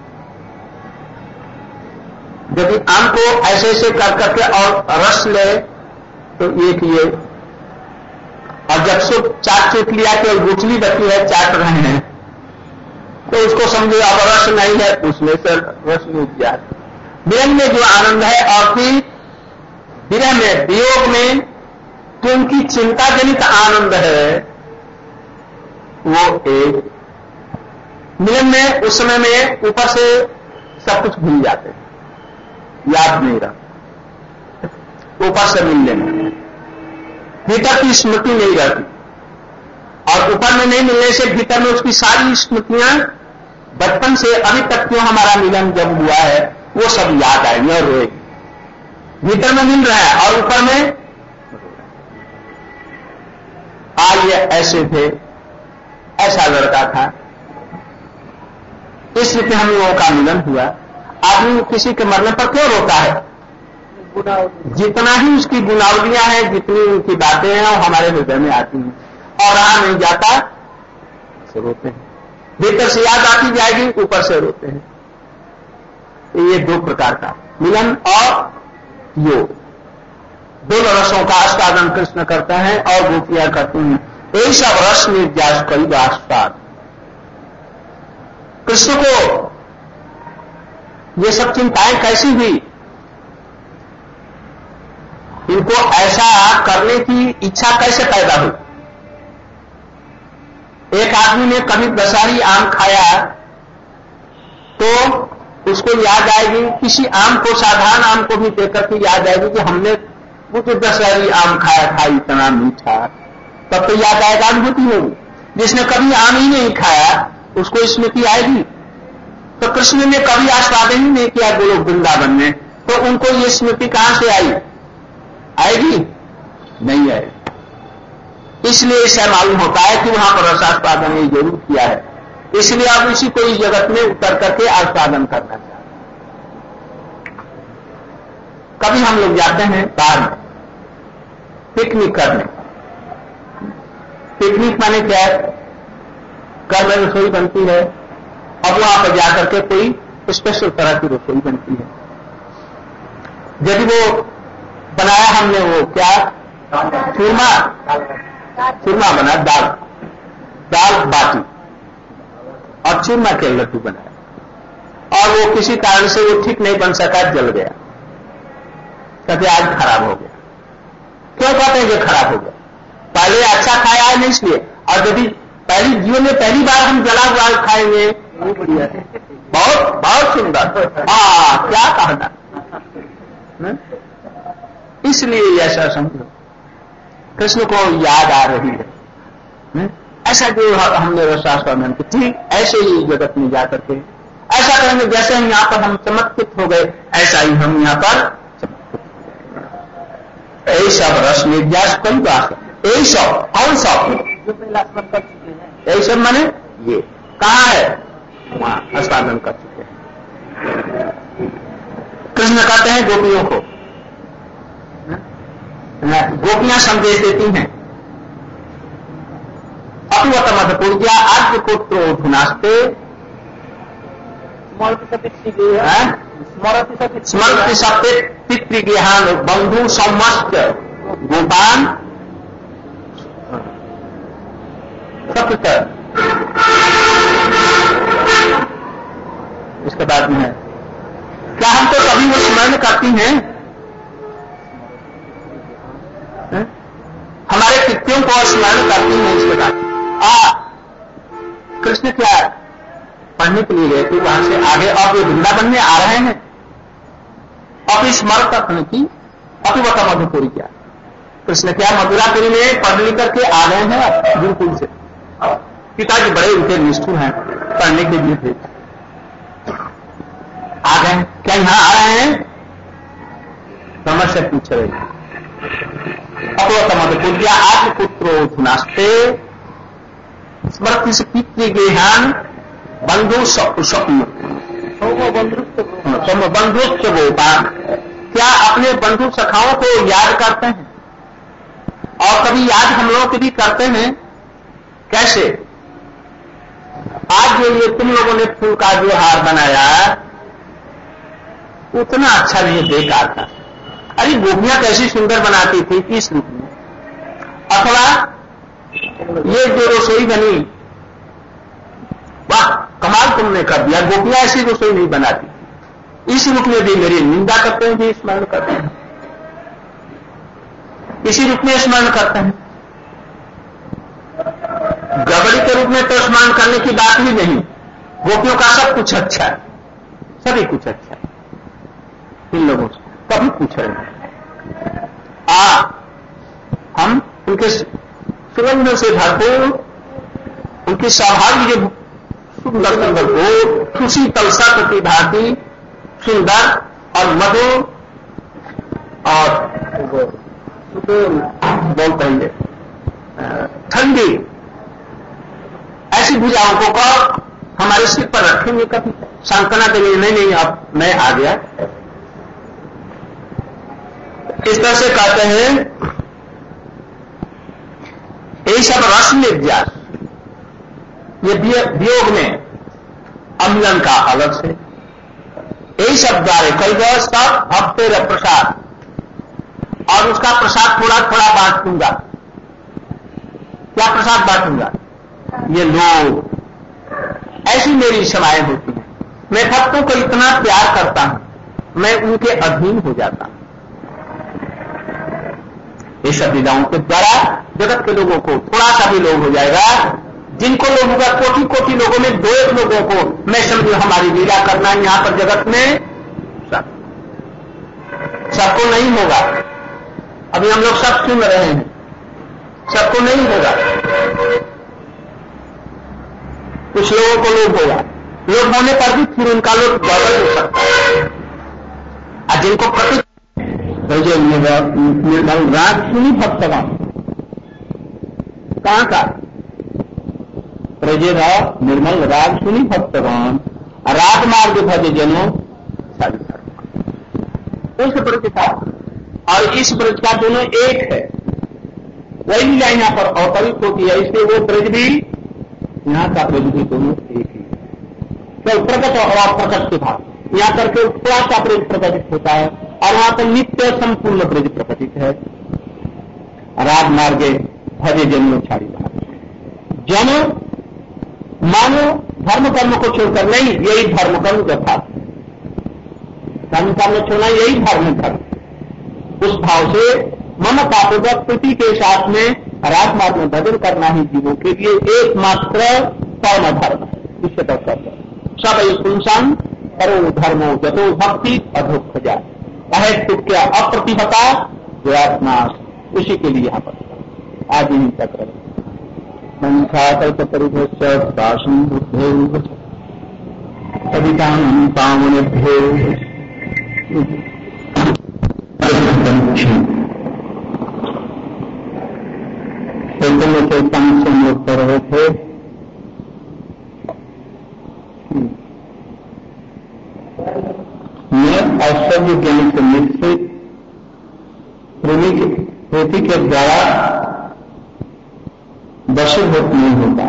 यदि आम को ऐसे ऐसे कर करके और रस ले तो एक ये, और जब सुख चाट चूट लिया केवल गुठली बची है, चाट रहे हैं, तो उसको समझो अब रस नहीं है, उसमें से रस नहीं उपजा। मिलन में जो आनंद है और फिर विरह में, वियोग में जो उनकी चिंता जनित आनंद है, वो एक। मिलन में उस समय में ऊपर से सब कुछ भूल जाते हैं, याद नहीं रहा, ऊपर से मिलने में भीतर की स्मृति नहीं रहती, और ऊपर में नहीं मिलने से भीतर में उसकी सारी स्मृतियां बचपन से अभी तक क्यों हमारा मिलन जब हुआ है वो सब याद आएंगे और रोएंगे। भीतर में मिल रहा है और ऊपर में आज ये ऐसे थे, ऐसा लड़का था, इस रीति हम लोगों का मिलन हुआ। आदमी किसी के मरने पर क्यों रोता है? जितना ही उसकी गुनावलियां हैं, जितनी उनकी बातें हैं, वो हमारे हृदय में आती हैं और रहा नहीं जाता से रोते हैं। भीतर से याद आती जाएगी, ऊपर से रोते हैं। तो ये दो प्रकार का मिलन और योग, दोनों रसों का आस्वादन कृष्ण करते हैं और गोपियां करती हैं। यही सब रस निर्जास कई आस्वाद। कृष्ण को ये सब चिंताएं कैसी हुई? इनको ऐसा करने की इच्छा कैसे पैदा हुई? एक आदमी ने कभी दशहरी आम खाया तो उसको याद आएगी, किसी आम को, साधारण आम को भी देखकर के याद आएगी कि हमने वो जो दशहरी आम खाया था इतना मीठा, तब तो याद आएगा, अनुभूति होगी। जिसने कभी आम ही नहीं खाया उसको स्मृति आएगी। तो कृष्ण ने कभी आस्वादन ही नहीं किया गोलोक वृंदावन में, तो उनको ये स्मृति कहां से आई? आएगी? नहीं आएगी। इसलिए इसे मालूम होता है कि वहां पर रसास्वादन ये जरूर किया है, इसलिए आप इसी को इस जगत में उतर करके आस्वादन करना चाहते। कभी हम लोग जाते हैं बाहर में पिकनिक करने। पिकनिक माने क्या है? घर में रसोई बनती है, अब वहां पर जाकर के कोई स्पेशल तरह की रसोई बनती है। यदि वो बनाया हमने, वो क्या चूरमा बना, दाल बाटी और चूरमा के लड्डू बनाया, और वो किसी कारण से वो ठीक नहीं बन सका, जल गया। कहते आज खराब हो गया। क्यों कहते हैं कि खराब हो गया? पहले अच्छा खाया है नहीं इसलिए, और यदि पहली जीवन में पहली बार हम जला हुआ खाएंगे, वो बढ़िया है, बहुत बहुत सुंदर। क्या कहना। इसलिए ऐसा समझो कृष्ण को याद आ रही है। ऐसा जो हमने रसास्वादन की, ठीक ऐसे ही जगत में जाकर के ऐसा करेंगे जैसे हम यहां पर हम चमत्कृत हो गए, ऐसा ही हम यहां पर यही सब रस निर्जास कई बात है। यही सब कौन सब यही सब माने ये कहां है? वहां आस्वादन कर चुके हैं। कृष्ण कहते हैं गोपियों को, गोपियां संदेश देती हैं, अपिवत मधुपूर्या आद्य पुत्रो धुनास्ते स्मृति सत्य पितृगृहान बंधु समस्त गोपान सत्य। इसके बाद में है क्या हमको कभी वो स्मरण करती हैं? हमारे पितरों को स्मरण करती हैं। इसके बाद कृष्ण क्या पढ़ने के लिए गए थे वहां से आगे, अब ये वृंदावन में आ रहे हैं, अब स्मरण करने की अपिवत मधुपुरी क्या कृष्ण क्या मथुरापुरी में पढ़ लिख करके आ गए हैं गुरुकुल से। पिताजी बड़े उनके निष्ठुर हैं, पढ़ने के लिए थे, आ गए। क्या यहां आ रहे हैं? समझ से पूछ रहे हैं। अपिवत मधुपुर्या आद्य पुत्रो धुनास्ते स्मृति से पितृगृहान बंधु स्वप्न बंधुत्व गोपान। क्या अपने बंधु सखाओं को याद करते हैं? और कभी याद हम लोगों के भी करते हैं। कैसे? आज जो ये तुम लोगों ने फूल का जो हार बनाया उतना अच्छा नहीं, बेकार था। अरे गोपियां कैसी सुंदर बनाती थी किस रूप में, अथवा ये जो रसोई बनी, वाह कमाल तुमने कर दिया, गोपियां ऐसी रसोई नहीं बनाती, इस रूप में भी मेरी निंदा करते हैं, भी स्मरण करते हैं, इसी रूप में स्मरण करते हैं। गड़बड़ी के रूप में तो स्मरण करने की बात ही नहीं, गोपियों का सब कुछ अच्छा है, सभी कुछ अच्छा है, इन लोगों से कभी पूछ रहे हैं। हम उनके सुगंध से भरपूर, उनकी स्वाभाविक जो सुंदर सुंदर को खुशी तलसा प्रतिभाती सुंदर और मधुर और बोलते हैं ठंडी ऐसी भुजाओं को हमारे सिर पर रखेंगे कभी सांत्वना के लिए, नहीं अब मैं आ गया। इस तरह से कहते हैं यही सब रस निर्यास, ये वियोग में अम्लन का अलग से, यही सब द्वारे कई गए सब अब तेरा प्रसाद, और उसका प्रसाद थोड़ा थोड़ा बांटूंगा। क्या प्रसाद बांटूंगा? ये लोग, ऐसी मेरी सेवाएं होती हैं। मैं भक्तों को इतना प्यार करता हूं, मैं उनके अधीन हो जाता हूं। ये सब लीलाओं के द्वारा जगत के लोगों को, थोड़ा सा भी लोग हो जाएगा, जिनको लोग होगा कोटि कोटि लोगों में दो एक लोगों को मैं समझू हमारी लीला करना है यहां पर जगत में, सबको नहीं होगा। अभी हम लोग सब सुन रहे हैं, सबको नहीं होगा, कुछ लोगों को लोग होगा, लोग होने पर भी फिर उनका लोग गड़बड़ हो सकता है। और जिनको प्रति निर्मल राग सुनी भक्तवान, कहां का प्रजेरा निर्मल राग सुनी भक्तवान, राग मार्ग भज जनो सारी उस ब्रज का और इस ब्रज का दोनों एक है, वही लीला यहां पर अवतरित होती है, इसलिए वो ब्रज भी यहां का ब्रज भी दोनों एक ही, केवल प्रकट और अप्रकट के भाग, यहां करके थोड़ा सा ब्रज प्रकटित होता है और वहां पर नित्य संपूर्ण ब्रज प्रकटित है। राग मार्गे भजे जन्म छाड़ी भाग, जन मानो धर्म कर्म को छोड़कर नहीं, यही धर्म कर्म यथार्थ, धर्म कर्म छोड़ना यही धर्म कर्म, उस भाव से ममता पूर्वक प्रीति के साथ में राजमार्ग में भजन करना ही जीवों के लिए एकमात्र परम धर्म है। इससे तक सब सुनसान करो धर्मो जतो भक्ति अधोक्ष जाए, क्या अप्रतिभता प्रयासनाश, उसी के लिए यहां पर आज ही तक रहे दासन बुद्धे कवितां पावनेभ्यो चैतन्य से हम लोग कर रहे थे। मैं ऐश्वर्य ज्ञान से मिश्रित प्रीति के द्वारा वशीभूत नहीं होता,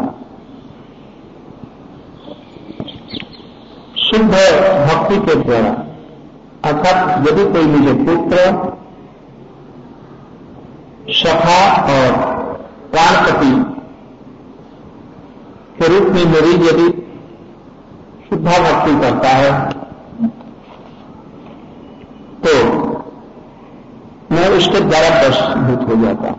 शुद्ध भक्ति के द्वारा, अर्थात यदि कोई मुझे पुत्र, सखा और प्राणपति के रूप में मेरी यदि शुद्धा भक्ति करता है तो मैं उसके द्वारा वशीभूत हो जाता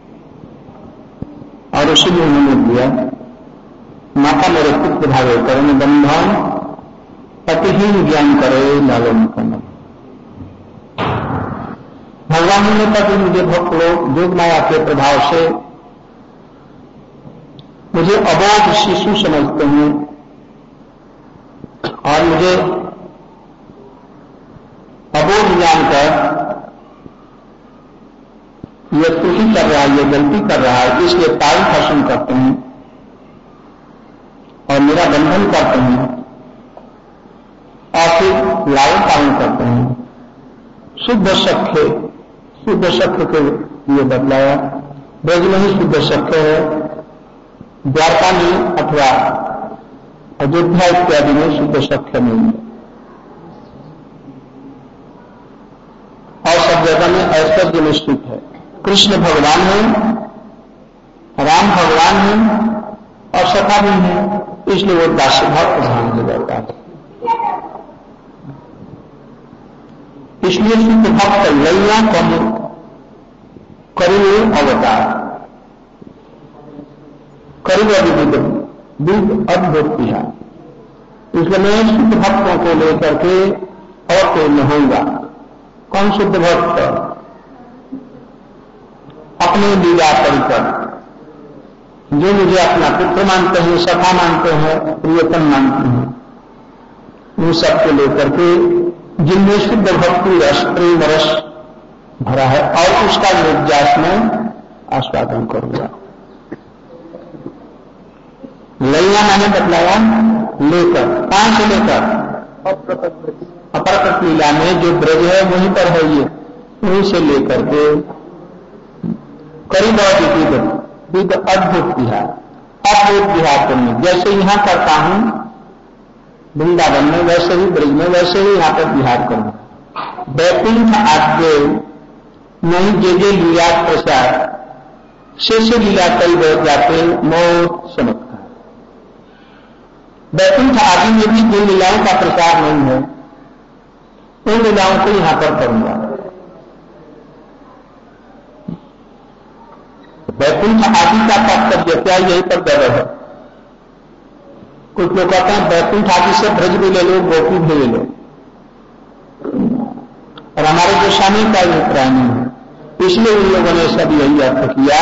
और उसीलिए उन्होंने दिया माता मेरे पुत्र भावे करण बंधन पतिहीन ज्ञान करे लालन करना। भगवान ने कहा मुझे भक्त लोग योग माया के प्रभाव से मुझे अबोध शिशु समझते हैं और मुझे अबोध जानकर ये त्रुटि कर रहा है, ये गलती कर रहा है, इसलिए पालन पोषण करते हैं और मेरा बंधन करते हैं और फिर लालन पालन करते हैं। शुद्ध सख्य के लिए बदलाया, ब्रज में ही शुद्ध सख्य है, द्वारका में अथवा अयोध्या इत्यादि में शुद्ध सख्य नहीं है और सब जगह ऐश्वर्य निश्चित है। कृष्ण भगवान है, राम भगवान है और सखा भी है, इसलिए वो दास्य भाव प्रधान हो जाता है। इसलिए शुद्ध भक्त लैया करिए अवतार करिए विद अद्भुत किया। इसलिए मैं शुद्ध भक्तों को लेकर के और कोई न होगा। कौन शुद्ध भक्त? अपने लीला परिकर, जो मुझे अपना पुत्र मानते हैं, सखा मानते हैं, प्रियतम मानते हैं, उन सबको लेकर के जिनमें शुद्ध भक्ति रस प्रेम रस भरा है और उसका निर्यास में आस्वादन करूंगा। लैया मैंने बतलाया लेकर, कहां से लेकर? अपरकट लीला में जो ब्रज है वहीं पर है, ये वहीं से लेकर के करीब विद अद्भुत विहार, अद्भुत विहार करने। जैसे यहां करता हूं वृंदावन में, वैसे ही ब्रज में, वैसे ही यहां पर विहार करूंगा। वैकुंठ आद्य नहीं जे लीला प्रसाद शेष लीला कई बैठ जाते मौत चमत्कार। वैकुंठ आदि में भी जिन लीलाओं का प्रसार नहीं है उन लीलाओं को यहां पर करूंगा। वैकुंठ आदि का तात्पर्य क्या? यही पर गौरव है। कुछ लोग कहते हैं वैकुंठ आदि से ब्रज भी ले लो, गोपी भी ले लो, और हमारे गोस्वामी का अभिप्राय नहीं है। इसलिए उन लोगों ने सब यही अर्थ किया।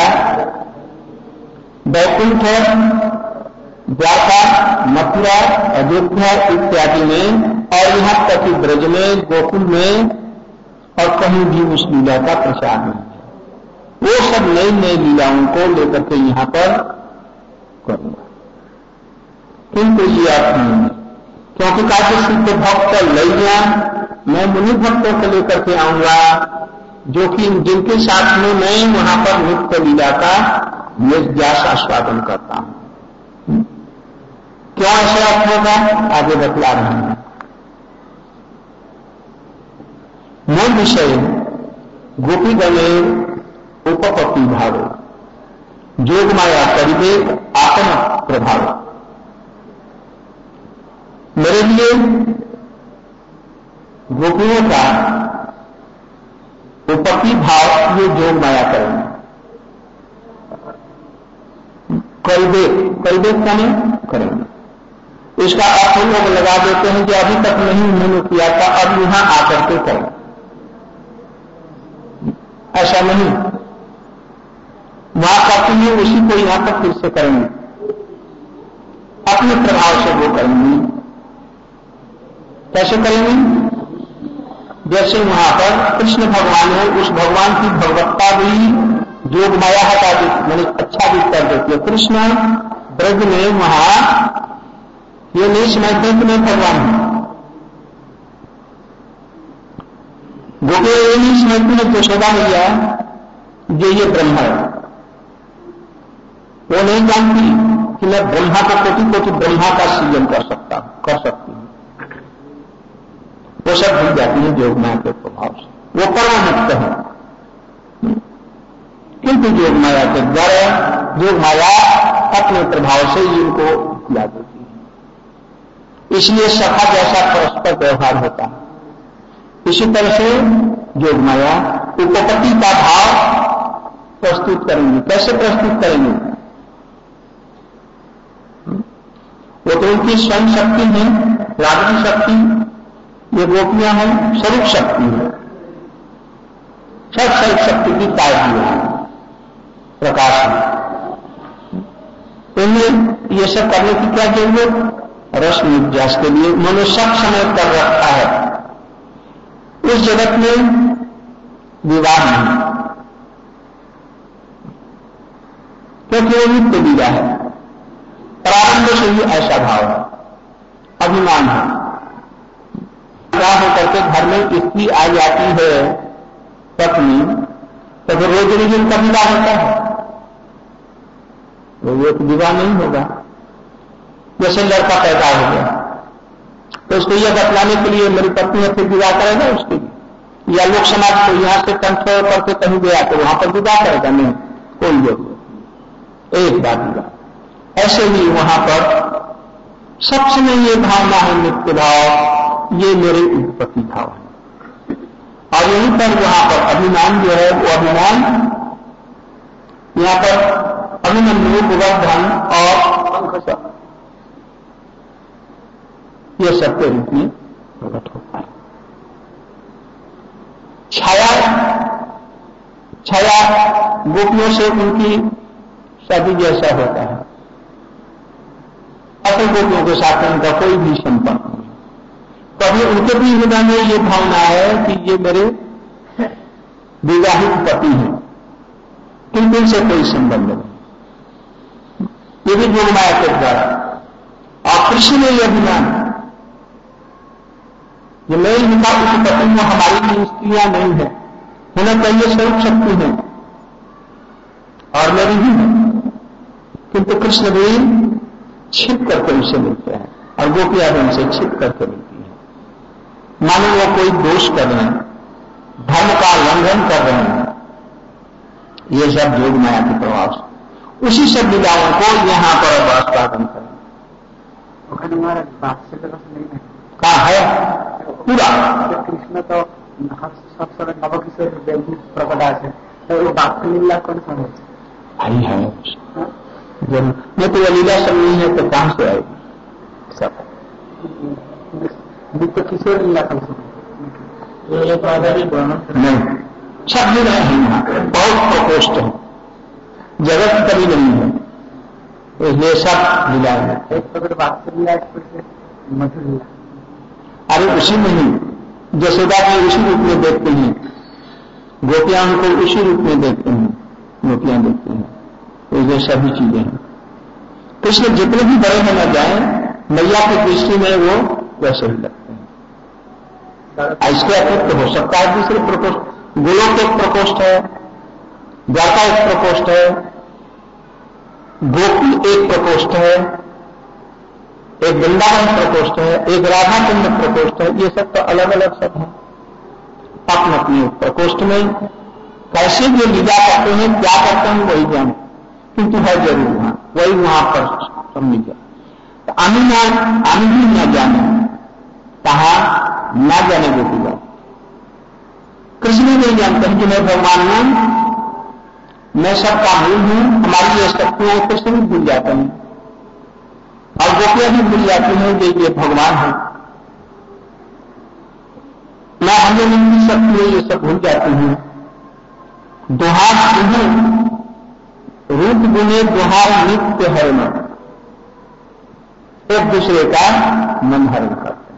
वैकुंठ द्वारका, मथुरा, अयोध्या इत्यादि में और यहां तक कि ब्रज में, गोकुल में और कहीं भी उस लीला का प्रचार नहीं है। वो सब नई नई लीलाओं को लेकर के यहां पर करूंगा, किंतु ये अर्थ नहीं है। क्योंकि काफी शुद्ध भक्त लैया मैं मुनि भक्तों को लेकर के आऊंगा, जो कि जिनके साथ में मैं वहां पर नित्य लीला का निर्यास आस्वादन करता हूं। क्यों ऐसा अर्थ होगा? आगे बतला रहे हैं। मूल विषय गोपी गणे उपपत्ति भाव जोग माया करिबे आत्म प्रभाव। मेरे लिए गोपियों का उपपत्ति भाव ये जोग माया करेंगे। करिबे करेंगे। इसका अर्थ हम लोग लगा देते हैं कि अभी तक नहीं उन्होंने किया था, अब यहां आकर के करें। ऐसा नहीं, वहां करते हैं उसी को यहां तक फिर से करेंगे, अपने प्रभाव से वो करेंगे। कैसे करेंगे? जैसे वहां पर कृष्ण भगवान है, उस भगवान की भगवत्ता भी जोग माया हटा देती, मैंने अच्छा भी कर देती है। कृष्ण ब्रज में वहां ये नहीं समझते कि मैं भगवान हूं, गोपी ये नहीं समझती है यशोदा मैया जो ये ब्रह्मा है। वो नहीं जानती कि मैं ब्रह्मा को कोटि ब्रह्मा का सृजन कर सकती हूं। वो सब भूल जाती है जोग माया के प्रभाव से, वो परमामुक्त है। किंतु जोग माया के द्वारा जोग माया अपने प्रभाव से इनको खिला देती है। इसलिए सखा जैसा परस्पर व्यवहार होता है, इसी तरह से जोग माया उपपत्ति का भाव प्रस्तुत करेंगे। कैसे प्रस्तुत करेंगे? वो तो उनकी स्वयं शक्ति है, रागनी शक्ति, ये गोपियां हैं स्वरूप शक्ति है, सब स्वरूप शक्ति की ताजगी है, प्रकाश है। इनमें ये सब करने की क्या जरूरत? रस निर्यास के लिए मनुष्य समय कर रखा है। इस जगत में विवाह नहीं, क्योंकि वो नित्य लीला है। प्रारंभ से ही ऐसा भाव है, अभिमान है। क्या होकर के घर में स्त्री आ जाती है पत्नी, तो फिर रोज रोज उनका विवाह होता है, तो वो विवाह नहीं होगा। जैसे लड़का पैदा हो गया तो उसको यह बतलाने के लिए मेरी पत्नी है, फिर विवाह करेगा उसके लिए, या लोक समाज को यहां से ट्रांसफर करके कहीं गया तो वहां पर विदा करेगा? नहीं, कोई जरूरत, एक बार विदा। ऐसे ही वहां पर सब समय ये भावना है, नित्य भाव, ये मेरे उत्पत्ति भाव है। और यहीं पर वहां पर अभिमान जो है वो अभिमान, यहां पर अभिमन्यु, गोवर्धन और ये सबके रूप में प्रकट होता है। छाया गोपियों से उनकी शादी जैसा होता है, असल गोपियों के साथ उनका कोई भी संपर्क नहीं। कभी उनके भी हृदय में ये भावना है कि ये मेरे विवाहित पति हैं, किंतु इनसे कोई संबंध नहीं। ये भी जोगमाया के द्वारा। और कृष्ण ने यह अभिमान, ये मैं इनका उस पति में हमारी भी स्त्रियां नहीं है, होना चाहिए स्वरूप शक्ति है और मेरी भी है, किंतु कृष्ण भी छिप करके उनसे मिलते हैं और गोपियां भी उनसे छिप करके मिलती है। मानो वो कोई दोष कर रहे हैं, धर्म का उल्लंघन कर रहे हैं। ये सब योग माया के प्रभाव से उसी सब लीलाओं को यहां पर आस्वादन करें। कहा है पूरा कृष्ण तो सब समय नवकिशोर प्रकटा है, तो वो बात लीला कौन सा भाई है जरूर। नहीं तो वह लीला सब नहीं है तो कहां से आएगी? सब तो किशोर लीला कौन सा नहीं, सब लीला है यहाँ, बहुत प्रकोष्ठ है, जगत कभी नहीं है, इसलिए सब लीला है। एक तो बात लीला, मधुर लीला। अरे उसी में ही जसोदा को उसी रूप में देखते हैं, गोपियां उनको उसी रूप में देखते हैं, गोपियां देखते हैं, तो ये सभी चीजें हैं। कृष्ण जितने भी बड़े होना जाए, मैया की दृष्टि में वो वैसे ही लगते हैं। इसके अतिरिक्त हो सकता है दूसरे प्रकोष्ठ, गोलोक एक प्रकोष्ठ है, द्वारका एक प्रकोष्ठ है, गोकुल एक प्रकोष्ठ है, एक वृंदावन प्रकोष्ठ है, एक राधा कुंड प्रकोष्ठ है। ये सब तो अलग अलग सब है। अपने अपने प्रकोष्ठ में कैसे जो लीला करते हैं, क्या करते हैं वही जाने, किंतु है जरूर वहां, वही वहां पर सब मिल जाए। तो आमी भी न जाने, कहा न जाने गोपी जाए। कृष्ण नहीं जानते हैं कि मैं भगवान हूं, मैं सबका मूल हूं, हमारी ये शक्तियां कृष्ण भी भूल जाते हैं और गोपियां भी भूल जाती हैं कि ये भगवान है। मैं हमें नहीं शक्ति है, ये सब भूल जाती हूं। दुहार तुम्हें रूप गुने दुहार नित्य है मन, एक दूसरे का मन हरण करते हैं।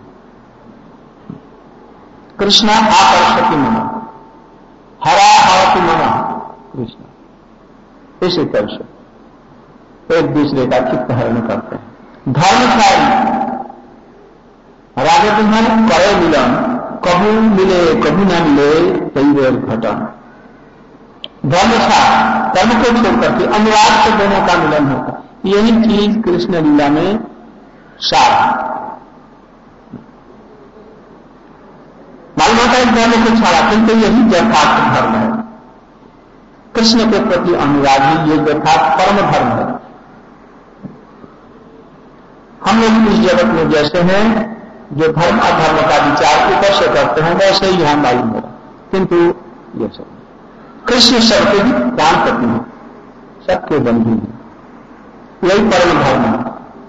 कृष्ण आकर्षति मन, हरा हरति मन कृष्ण, इसी तरह से एक दूसरे का चित्त हरण करते हैं। धर्मशाली राजा तुम्हारे करे मिलन, कभी मिले कभी न मिले कई बेर घटन। धर्मशाल कर्म को छोड़ करके अनुराग से दोनों का मिलन होता, यही चीज कृष्ण लीला में सार मालूम होता है। धर्म को छाड़ा, किंतु यही यथार्थ धर्म है। कृष्ण के प्रति अनुराग ही ये यथार्थ परम धर्म है। हम लोग इस जगत में जैसे हैं, जो धर्म अधर्म का विचार ऊपर से करते हैं, वैसे ही यहां मालूम होगा, किंतु ये सब कृष्ण सबके भी दान करते हैं, सबके बंधु हैं, यही परम धर्म है।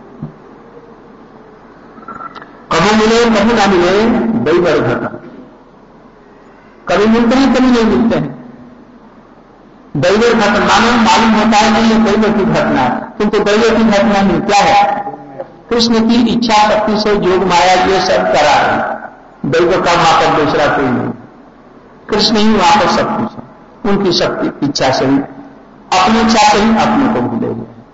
कभी मिले कभी ना मिले दैवर घटना, कभी मिलते हैं कभी नहीं मिलते हैं। दैवर घटना मालूम होता है कि ये दैव की घटना है, किंतु दैव की घटना नहीं, क्या है? कृष्ण की इच्छा शक्ति से योग माया ये सब करा है। दैव का वहां पर दूसरा कोई नहीं, कृष्ण ही वहां पर सब कुछ है। उनकी शक्ति इच्छा से ही, अपनी इच्छा से ही अपने को भूले हुए हैं।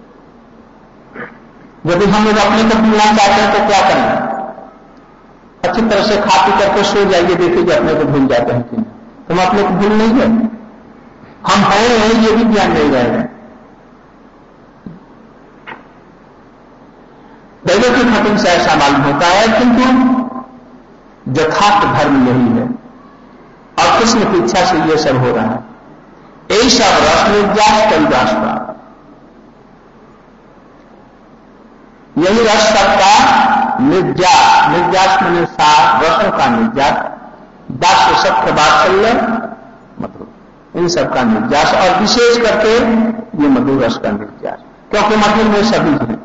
यदि हम लोग अपने को भूलना चाहते हैं तो क्या करें? अच्छी तरह से खा पी करके सो जाइए, देखिए अपने को भूल जाते हैं कि तुम अपने को भूल नहीं गए, हम हैं ये भी ध्यान नहीं रहेगा। दैव की खटिंग से ऐसा मालूम होता है, किंतु यथार्थ धर्म यही है। कृष्ण की इच्छा से ये सब हो रहा है। यही सब रस निर्यास कलिदास का, यही रस सबका निर्यास, निर्यास मैंने सार रसों का निर्यास, दास्य सख्य वात्सल्य मधुर, इन सबका निर्यास और विशेष करके ये मधुर रस का निर्यास, क्योंकि मधुर में सभी हैं।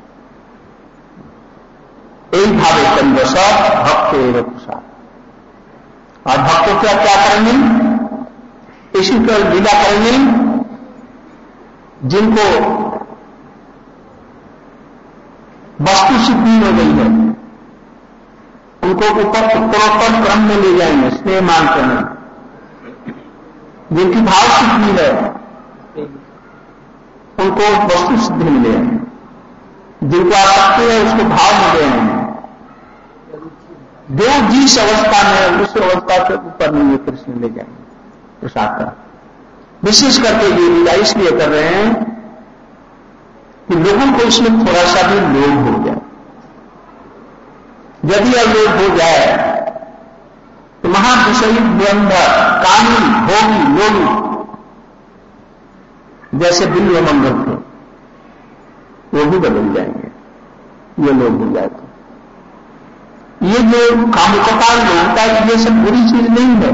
यही भावे कंदस भक्त एवं प्रसाद, और भक्तों क्या क्या करेंगे, इसी पर लीला करेंगे जिनको वस्तु सिद्धि हो गई है, उनको उत्तरोत्तर क्रम में ले जाएंगे, स्नेह मानते हैं। जिनकी भाव सिद्धि है उनको वस्तु सिद्धि में ले आएंगे, जिनको आसक्ति है उसको भाव में ले आएंगे। जो जिस अवस्था में है उस अवस्था से ऊपर नहीं कृष्ण ले जाएंगे प्रसाद का। विशेष करके ये लीला इसलिए कर रहे हैं कि लोगों को इसमें थोड़ा सा भी लोभ हो जाए। यदि अलोभ हो जाए तो महाविषयी द्वंद्व कामी भोगी लोग जैसे बिल्व मंगल थे वो भी बदल जाएंगे, ये लोग हो जाए तो। ये जो कामुकता लोगता है ये सब बुरी चीज नहीं है,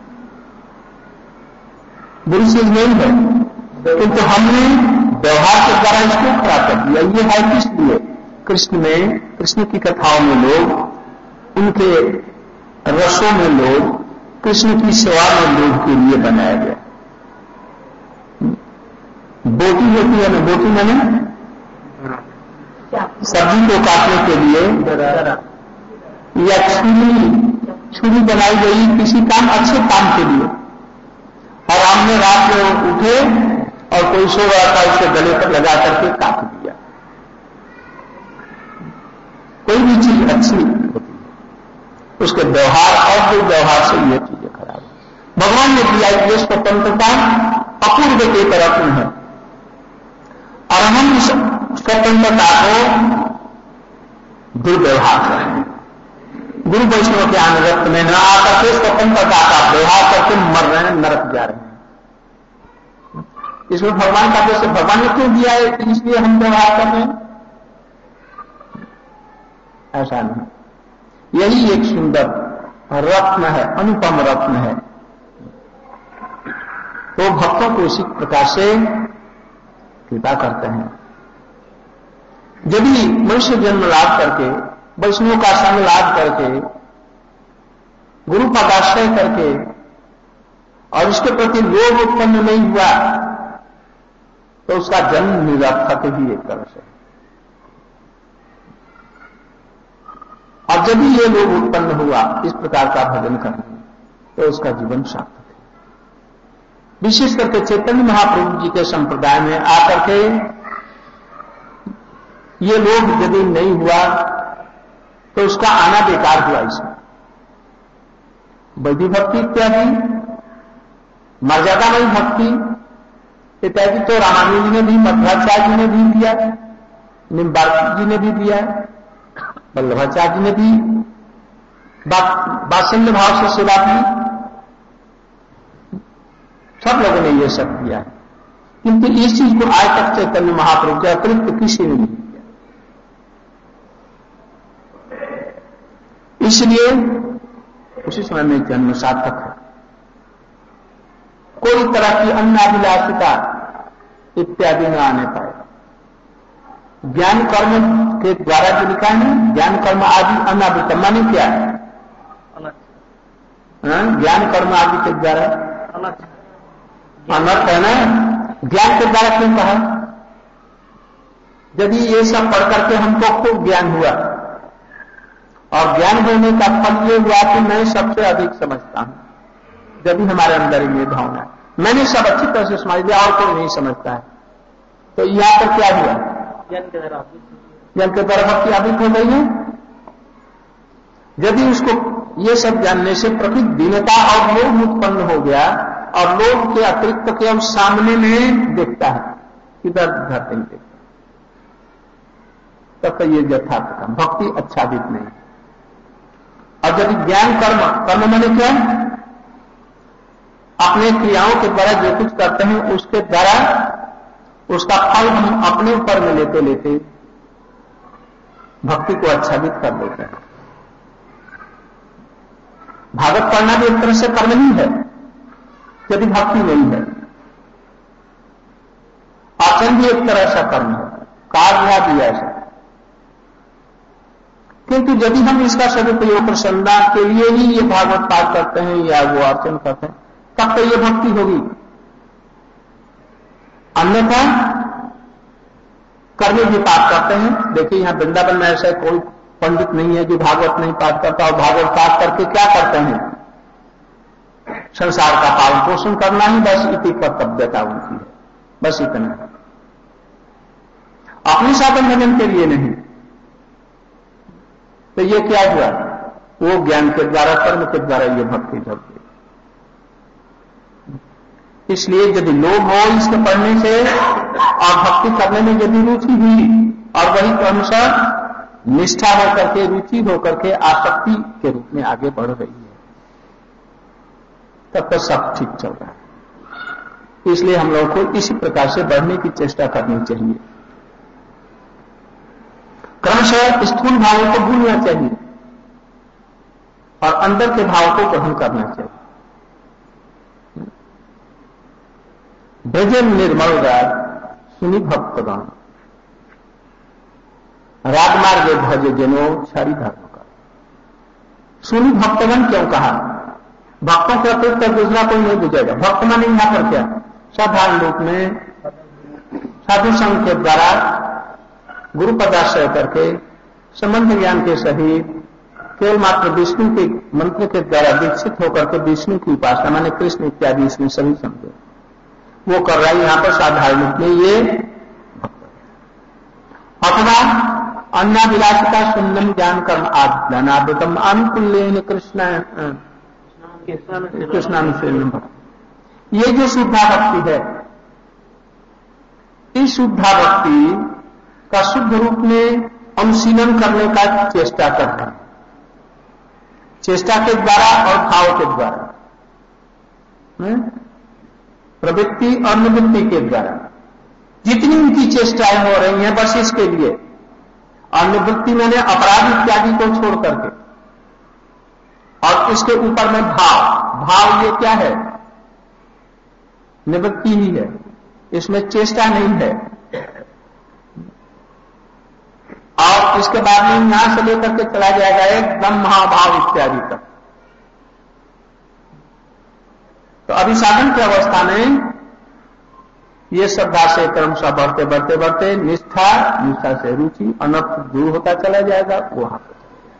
बुरी चीज नहीं है, किंतु हमने व्यवहार के द्वारा इसको खराब कर दिया। ये है किस लिए, कृष्ण की कथाओं में लोग, उनके रसों में लोग, कृष्ण की सेवा में लोग के लिए बनाया गया। बोटी होती है ना, बोटी मैंने सब्जी को काटने के लिए, या छुरी बनाई गई किसी काम अच्छे काम के लिए, और हमने रात में उठे और कोई सो रहा था उसे गले पर लगा करके काट दिया। कोई भी चीज अच्छी होती है, उसके व्यवहार और कोई व्यवहार से ये चीजें खराब है। भगवान ने दिया ये स्वतंत्रता अपूर्व के तरफ है, और हम इस स्वतंत्रता को दुर्व्यवहार करेंगे। गुरु वैष्णव के अनुगत्य में न आकर के स्वतंत्रता का व्यवहार करके मर रहे हैं, नरक जा रहे हैं। इसमें भगवान का जैसे भगवान ने क्यों दिया है कि इसलिए हम व्यवहार कर रहे हैं, ऐसा नहीं। यही एक सुंदर रत्न है, अनुपम रत्न है। तो भक्तों को इसी प्रकार से कृपा करते हैं। यदि मनुष्य जन्म लाभ करके, वैष्णव का संग लाभ करके, गुरु पदाश्रय करके, और इसके प्रति लोभ उत्पन्न नहीं हुआ तो उसका जन्म निरर्थक ही एक तरह से। और यदि ये लोभ उत्पन्न हुआ इस प्रकार का भजन करने तो उसका जीवन सार्थक है। विशेष करके चैतन्य महाप्रभु जी के संप्रदाय में आकर के ये लोभ यदि नहीं हुआ तो उसका आना बेकार हुआ। इसमें वैदिक भक्ति इत्यादि, मर्यादामयी भक्ति इत्यादि तो रामानुज जी ने भी, मध्वाचार्य जी ने भी दिया, निम्बार्क जी ने भी दिया, वल्लभाचार्य जी ने भी वात्सल्य भाव से सेवा की, सब लोगों ने ये सब किया है। किंतु इस चीज को आज तक चैतन्य महाप्रभु के अतिरिक्त किसी ने नहीं किया। इसलिए उसी समय में जन्म सार्थक है। कोई तरह की अन्य अभिलाषिता इत्यादि न आने पाए। ज्ञान कर्म के द्वारा जो लिखा है, ज्ञान कर्म आदि अनावृत, माने क्या है, ज्ञान कर्म आदि के द्वारा अनर्थ है ना। ज्ञान के द्वारा क्यों कहा, यदि ये सब पढ़ करके हमको खूब ज्ञान हुआ और ज्ञान होने का फल ये हुआ कि मैं सबसे अधिक समझता हूं, यदि हमारे अंदर ये भावना, मैंने सब अच्छी तरह से समझ लिया और कोई नहीं समझता है, तो यहां पर क्या हुआ, ज्ञान के द्वारा भक्ति अधिक हो गई है। यदि उसको ये सब जानने से प्रकृति दीनता और लोभ उत्पन्न हो गया, और लोभ के अतिरिक्त केवल सामने में देखता है, इधर उधर नहीं देखता, तब तो ये यथार्थ काम भक्ति आच्छादित नहीं। और यदि ज्ञान कर्म, कर्म माने क्या, अपने क्रियाओं के द्वारा जो कुछ करते हैं उसके द्वारा उसका फल हम अपने ऊपर में लेते लेते भक्ति को आच्छादित कर लेते हैं। भागवत पढ़ना भी एक तरह से कर्म ही है यदि भक्ति नहीं है। आचरण भी एक तरह से कर्म है, कार्य भी ऐसा। किंतु यदि हम इसका सदुपयोग प्रसन्नता के लिए ही ये भागवत पाठ करते हैं या वो अर्चन करते हैं तब तो ये भक्ति होगी। अन्यथा कर्म भी पाठ करते हैं। देखिए यहां वृंदावन में ऐसा कोई पंडित नहीं है जो भागवत नहीं पाठ करता और भागवत पाठ करके क्या करते हैं? संसार का पालन पोषण करना ही बस इति कर्तव्यता उनकी है, बस इतना। अपनी साधन भजन के लिए नहीं। तो ये क्या हुआ? वो ज्ञान के द्वारा कर्म के द्वारा ये भक्ति जब। इसलिए यदि लोभ हो इसके पढ़ने से और भक्ति करने में यदि रुचि हुई और वही क्रमशः निष्ठा होकर के रुचि होकर के आसक्ति के रूप में आगे बढ़ रही है तब तो सब ठीक चल रहा है। इसलिए हम लोगों को इसी प्रकार से बढ़ने की चेष्टा करनी चाहिए। क्रमशः स्थूल भावों को भूलना चाहिए और अंदर के भाव को ग्रहण करना चाहिए। भजन निर्मल राग सुनि भक्तगण राजमार्ग भज जनो छाड़ी धर्म का। सुनि भक्तगण क्यों कहा? भक्तों के अतिरिक्त दूसरा कोई नहीं बुझेगा। भक्त माने यहां पर क्या? साधारण रूप में साधु संघ के द्वारा गुरु पदाश्रय करके संबंध ज्ञान के सहित केवल मात्र विष्णु के मंत्र के द्वारा दीक्षित होकर के विष्णु की उपासना माने कृष्ण इत्यादि इसमें सभी समझे वो कर रहा है। यहां पर साधारण रूप में ये अथवा अन्नाभिलाषिता सुन्नम ज्ञान कर्म आदनावृतम अनुकूल्येन कृष्णानुशीलन भक्ति। ये जो शुद्धा भक्ति है, इस शुद्धा भक्ति का शुद्ध रूप में अनुशीलन करने का चेष्टा करना, चेष्टा के द्वारा और भाव के द्वारा, प्रवृत्ति और निवृत्ति के द्वारा जितनी उनकी चेष्टाएं हो रही हैं बस इसके लिए। और निवृत्ति मैंने अपराध इत्यादि को छोड़ करके और इसके ऊपर में भाव ये क्या है? निवृत्ति ही है, इसमें चेष्टा नहीं है। और इसके बाद में यहां से लेकर के चला जाएगा एकदम महाभाव इत्यादि तक। तो अभी साधन की अवस्था में ये श्रद्धा से क्रमशः बढ़ते बढ़ते बढ़ते निष्ठा से रुचि अनर्थ दूर होता चला जाएगा वहां पर।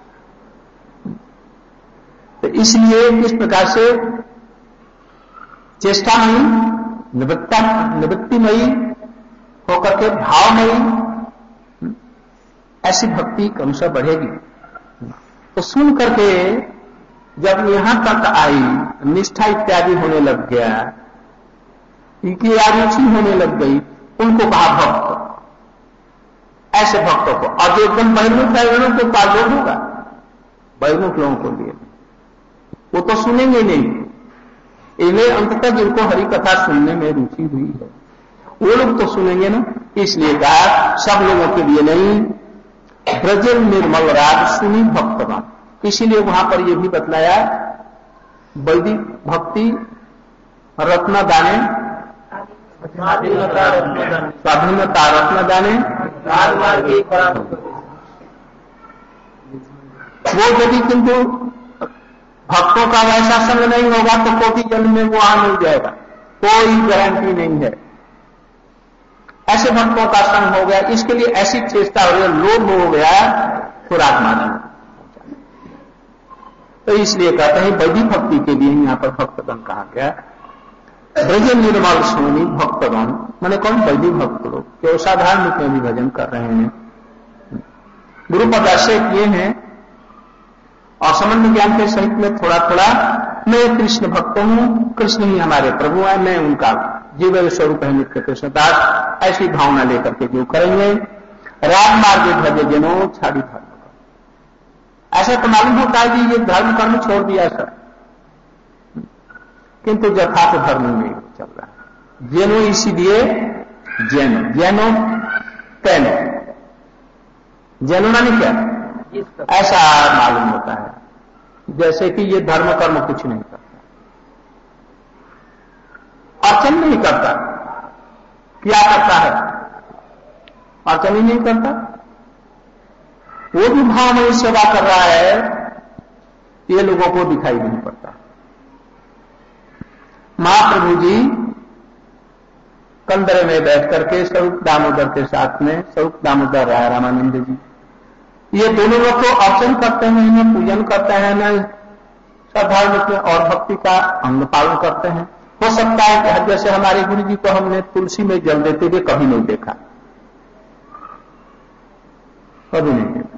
तो इसलिए इस प्रकार से चेष्टामयी निवृत्तिमयी होकर के भावमयी ऐसी भक्ति क्रमशः बढ़ेगी। तो सुन करके जब यहां तक आई, निष्ठा इत्यादि होने लग गया, इनकी रुचि होने लग गई, उनको कहा भक्त। ऐसे भक्तों को, और जो एकदम बहिर्मुख है उनको पालन होगा, बहिर्मुख लोगों को लिए वो तो सुनेंगे नहीं। इन्हें अंततः जिनको हरि कथा सुनने में रुचि हुई है वो लोग तो सुनेंगे ना। इसलिए कहा सब लोगों के लिए नहीं, ब्रजल निर्मल राग सुनी भक्तवान। इसीलिए वहां पर यह भी बतलाया वैदिक भक्ति रत्न दाने, स्वाधीनता रत्न दाने, वो यदि किंतु भक्तों का वैसा संग नहीं होगा तो कोटि जन्म में वो वहां मिल जाएगा, कोई गारंटी नहीं है। ऐसे भक्तों का संग हो गया, इसके लिए ऐसी चेष्टा हो गई, लोभ हो गया खुराक मारना। तो इसलिए कहते हैं वैदिक भक्ति के लिए यहां पर भक्तगण कहा गया। ब्रज निर्मल सोनी भक्तगण माने कौन? वैदिक भक्त लोग जो साधारण रूप में भी भजन कर रहे हैं, गुरु पदाश्रय किए हैं और संबंध ज्ञान के सहित में थोड़ा थोड़ा मैं कृष्ण भक्त हूं, कृष्ण ही हमारे प्रभु है, मैं उनका जीवन स्वरूप है नित्य कृष्णदास, ऐसी भावना लेकर के जो करेंगे राजमार्ग भज जनो छाड़ी धर्म। ऐसा तो मालूम होता है कि ये धर्म कर्म छोड़ दिया सर, किंतु यथार्थ धर्म नहीं चल रहा है। जेनो इसीलिए जेनो तेनो, जेनो माने क्या, ऐसा मालूम होता है जैसे कि ये धर्म कर्म कुछ नहीं करता, अर्चन नहीं करता। क्या करता है, अर्चन ही नहीं करता। वो भी भावमयी सेवा कर रहा है, ये लोगों को दिखाई नहीं पड़ता। महाप्रभु जी कंदरे में बैठ करके स्वरूप दामोदर के साथ में, स्वरूप दामोदर राय रामानंद जी, ये दोनों लोग तो अर्चन करते हैं, न पूजन करते हैं, न श्रद्धालु और भक्ति का अंग पालन करते हैं। हो सकता है कि जैसे हमारे गुरु जी को हमने तुलसी में जल देते हुए कभी नहीं देखा, कभी नहीं देखा।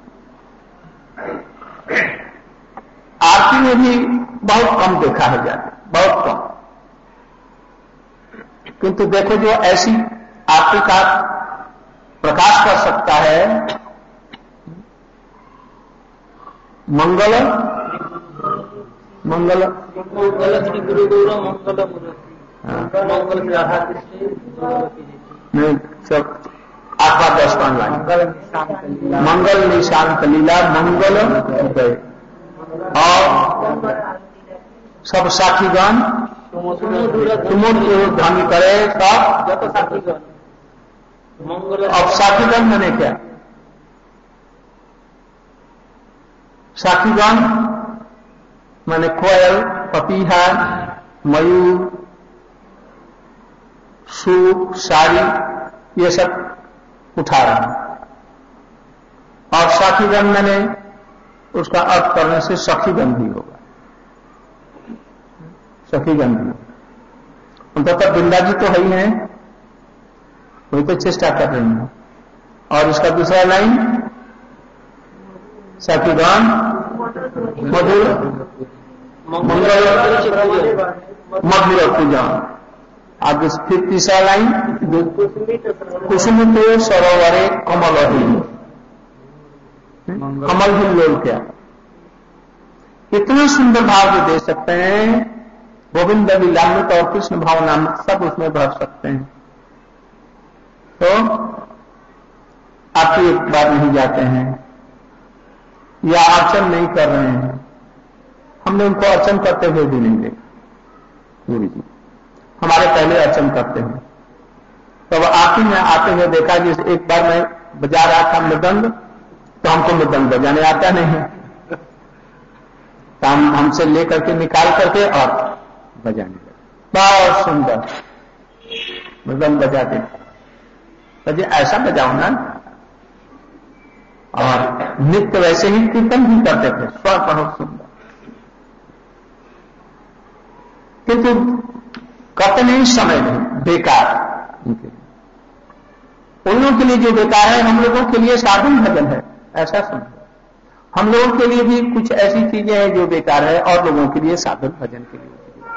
आरती में भी बहुत कम देखा है जाते, बहुत कम। किंतु देखो जो ऐसी आरती का प्रकाश कर सकता है, मंगल मंगल मंगल श्री गुरु गौरव मंगल मंगल नहीं, सब 8-10 लाइन। मंगल निशांत लीला मंगल उदय, और सब साथीगण तुमुल ध्वनि करे सब साथीगण। अब साथीगण मैंने क्या, साथीगण माने कोयल, पपीहा, मयूर, सूप, साड़ी, ये सब उठा रहा है। और साथीगण मैंने उसका अर्थ करने से सखीगण भी होगा, सखीगण भी। अंततः बिंदा जी तो है ही है, वही तो चेष्टा कर रही है। और इसका दूसरा लाइन सखीगण मधुर मंगल मधुर पूजन। अब फिर तीसरा लाइन कुसुम के सरोवरे कमल ही, कमल ही लोल क्या, इतना सुंदर भाव जो दे सकते हैं। गोविंद लीलामृत और कृष्ण भावनामृत सब उसमें भर सकते हैं। तो आप एक बार नहीं जाते हैं या अर्चन नहीं कर रहे हैं, हमने उनको अर्चन करते हुए भी नहीं देखा। गुरु जी हमारे पहले अर्चन करते हैं। तब आरती में आते हुए देखा कि एक बार मैं बजा रहा था मृदंग, तो हमको मृदंग बजाने आता नहीं है, तो हम हमसे लेकर के निकाल करके और बजाने लगे। बहुत सुंदर मृदंग बजाते थे, ऐसा बजाओ ना। और नित्य वैसे ही कीर्तन भी करते थे, स्वर बहुत सुंदर। किंतु करते नहीं, समय नहीं, बेकार। उन लोगों के लिए जो बेकार है, हम लोगों के लिए साधन भजन है, ऐसा समझो। हम लोगों के लिए भी कुछ ऐसी चीजें हैं जो बेकार है, और लोगों के लिए साधन भजन के लिए।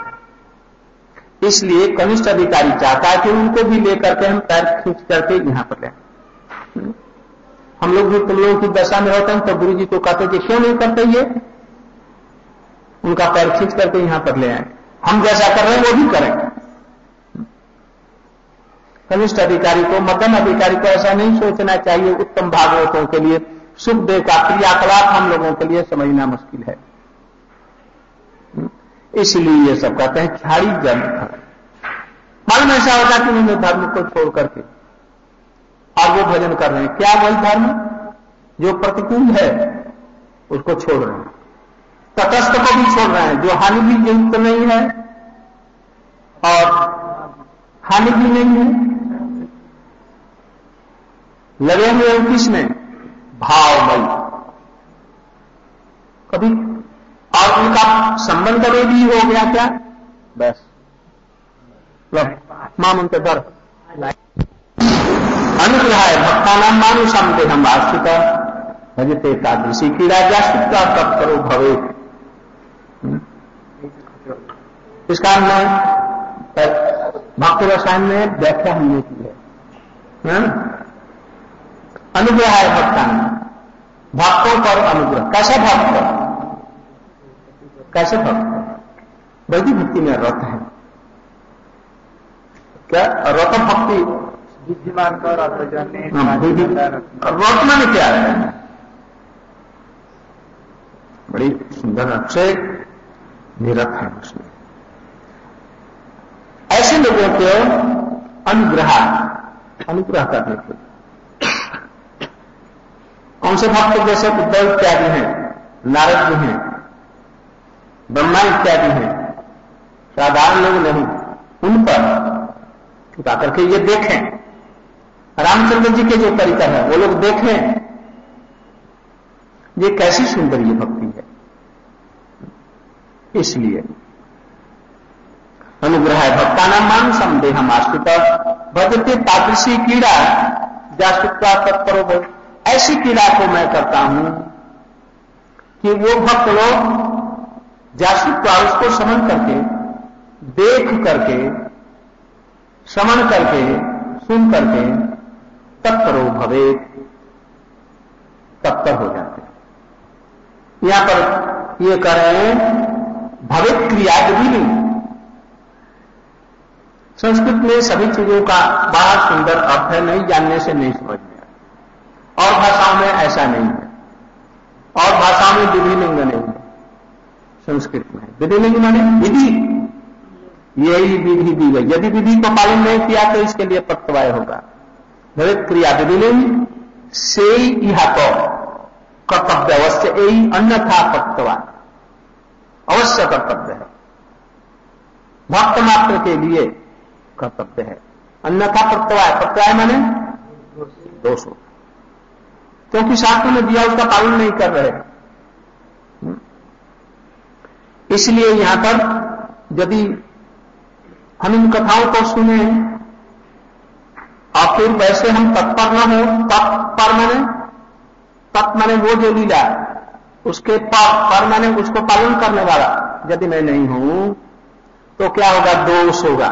इसलिए कनिष्ठ अधिकारी चाहता है कि उनको भी लेकर के हम पैर खींच करके यहां पर ले। हम लोग भी तुम लोगों की दशा में होते हैं, तो गुरु जी को कहते कि क्यों नहीं करते ये, उनका पैर खींच करके यहां पर ले आए। हम जैसा कर रहे हैं वो भी करें। कनिष्ठ अधिकारी को, मध्यम अधिकारी को ऐसा नहीं सोचना चाहिए। उत्तम भागवतों के लिए सुखदेव का क्रियाकलाप हम लोगों के लिए समझना मुश्किल है। इसलिए ये सब कहते हैं खाड़ी जन धर्म। मालूम ऐसा होता कि उन्होंने धर्म को छोड़ करके और वो भजन कर रहे हैं। क्या वही धर्म जो प्रतिकूल है उसको छोड़ रहे हैं, तटस्थ को भी छोड़ रहे हैं, जो हानि भी युक्त नहीं है और हानि भी नहीं है। लगे हुए किसमें, भावमयी। कभी और उनका संबंध भी हो गया क्या, बस मां उनके दर अनुग्रह है। भक्तानाम मानुषम देहम आश्रित भजते तादृशी क्रीड़ा जास्तिका तब करो भवे। इसका हमने भक्ति रसायन में व्याख्या हमने की है। अनुग्रह है भक्तान, भक्तों पर अनुग्रह। कैसे भक्त, कैसे भक्त, वैदिक भक्ति में रत है। क्या रत भक्ति? बुद्धिमान का रत रत माने क्या है? बड़ी सुंदर अक्षय निरत है उसमें। ऐसे लोगों को अनुग्रह करने के लिए कौन से भक्त जैसे उद्धव इत्यादि हैं, नारद जी हैं, ब्रह्मा इत्यादि हैं, साधारण लोग नहीं, उन पर कृपा करके ये देखें। रामचंद्र जी के जो परिकर है वो लोग देखें ये कैसी सुंदर ये भक्ति है। इसलिए अनुग्रह भक्तानां मानसं देहम आश्रित भजते तादृशी कीड़ा जासुक्ता तत्परो भव। ऐसी कीड़ा को मैं करता हूं कि वो भक्त लोग जासुक्ता उसको समन करके, देख करके, समन करके, सुन करके तत्परो भवे, तत्पर हो जाते। यहां पर ये कह रहे हैं भवित क्रिया भी नहीं। संस्कृत में सभी चीजों का बड़ा सुंदर अर्थ है, नहीं जानने से नहीं समझ में आता। और भाषाओं में ऐसा नहीं है, और भाषाओं में विधिलिंग नहीं है। संस्कृत में विधिलिंग माने विधि, यही विधि दी गई। यदि विधि को पालन नहीं किया तो इसके लिए प्रत्यवाय होगा। भवित क्रिया विधिलिंग से यह तो कर्तव्य अवश्य, यही अन्यथा प्रत्यवाय अवश्य कर्तव्य है, भक्त मात्र के लिए कर्तव्य है। अन्यथा प्रत्यवाय माने दोष हो, क्योंकि शास्त्र में दिया उसका पालन नहीं कर रहे। इसलिए यहां पर यदि हम इन कथाओं को सुने और फिर वैसे हम तत्पर न हो, तत्पर माने वो जो लीला उसके पर माने उसको पालन करने वाला यदि मैं नहीं हूं तो क्या होगा? दोष होगा।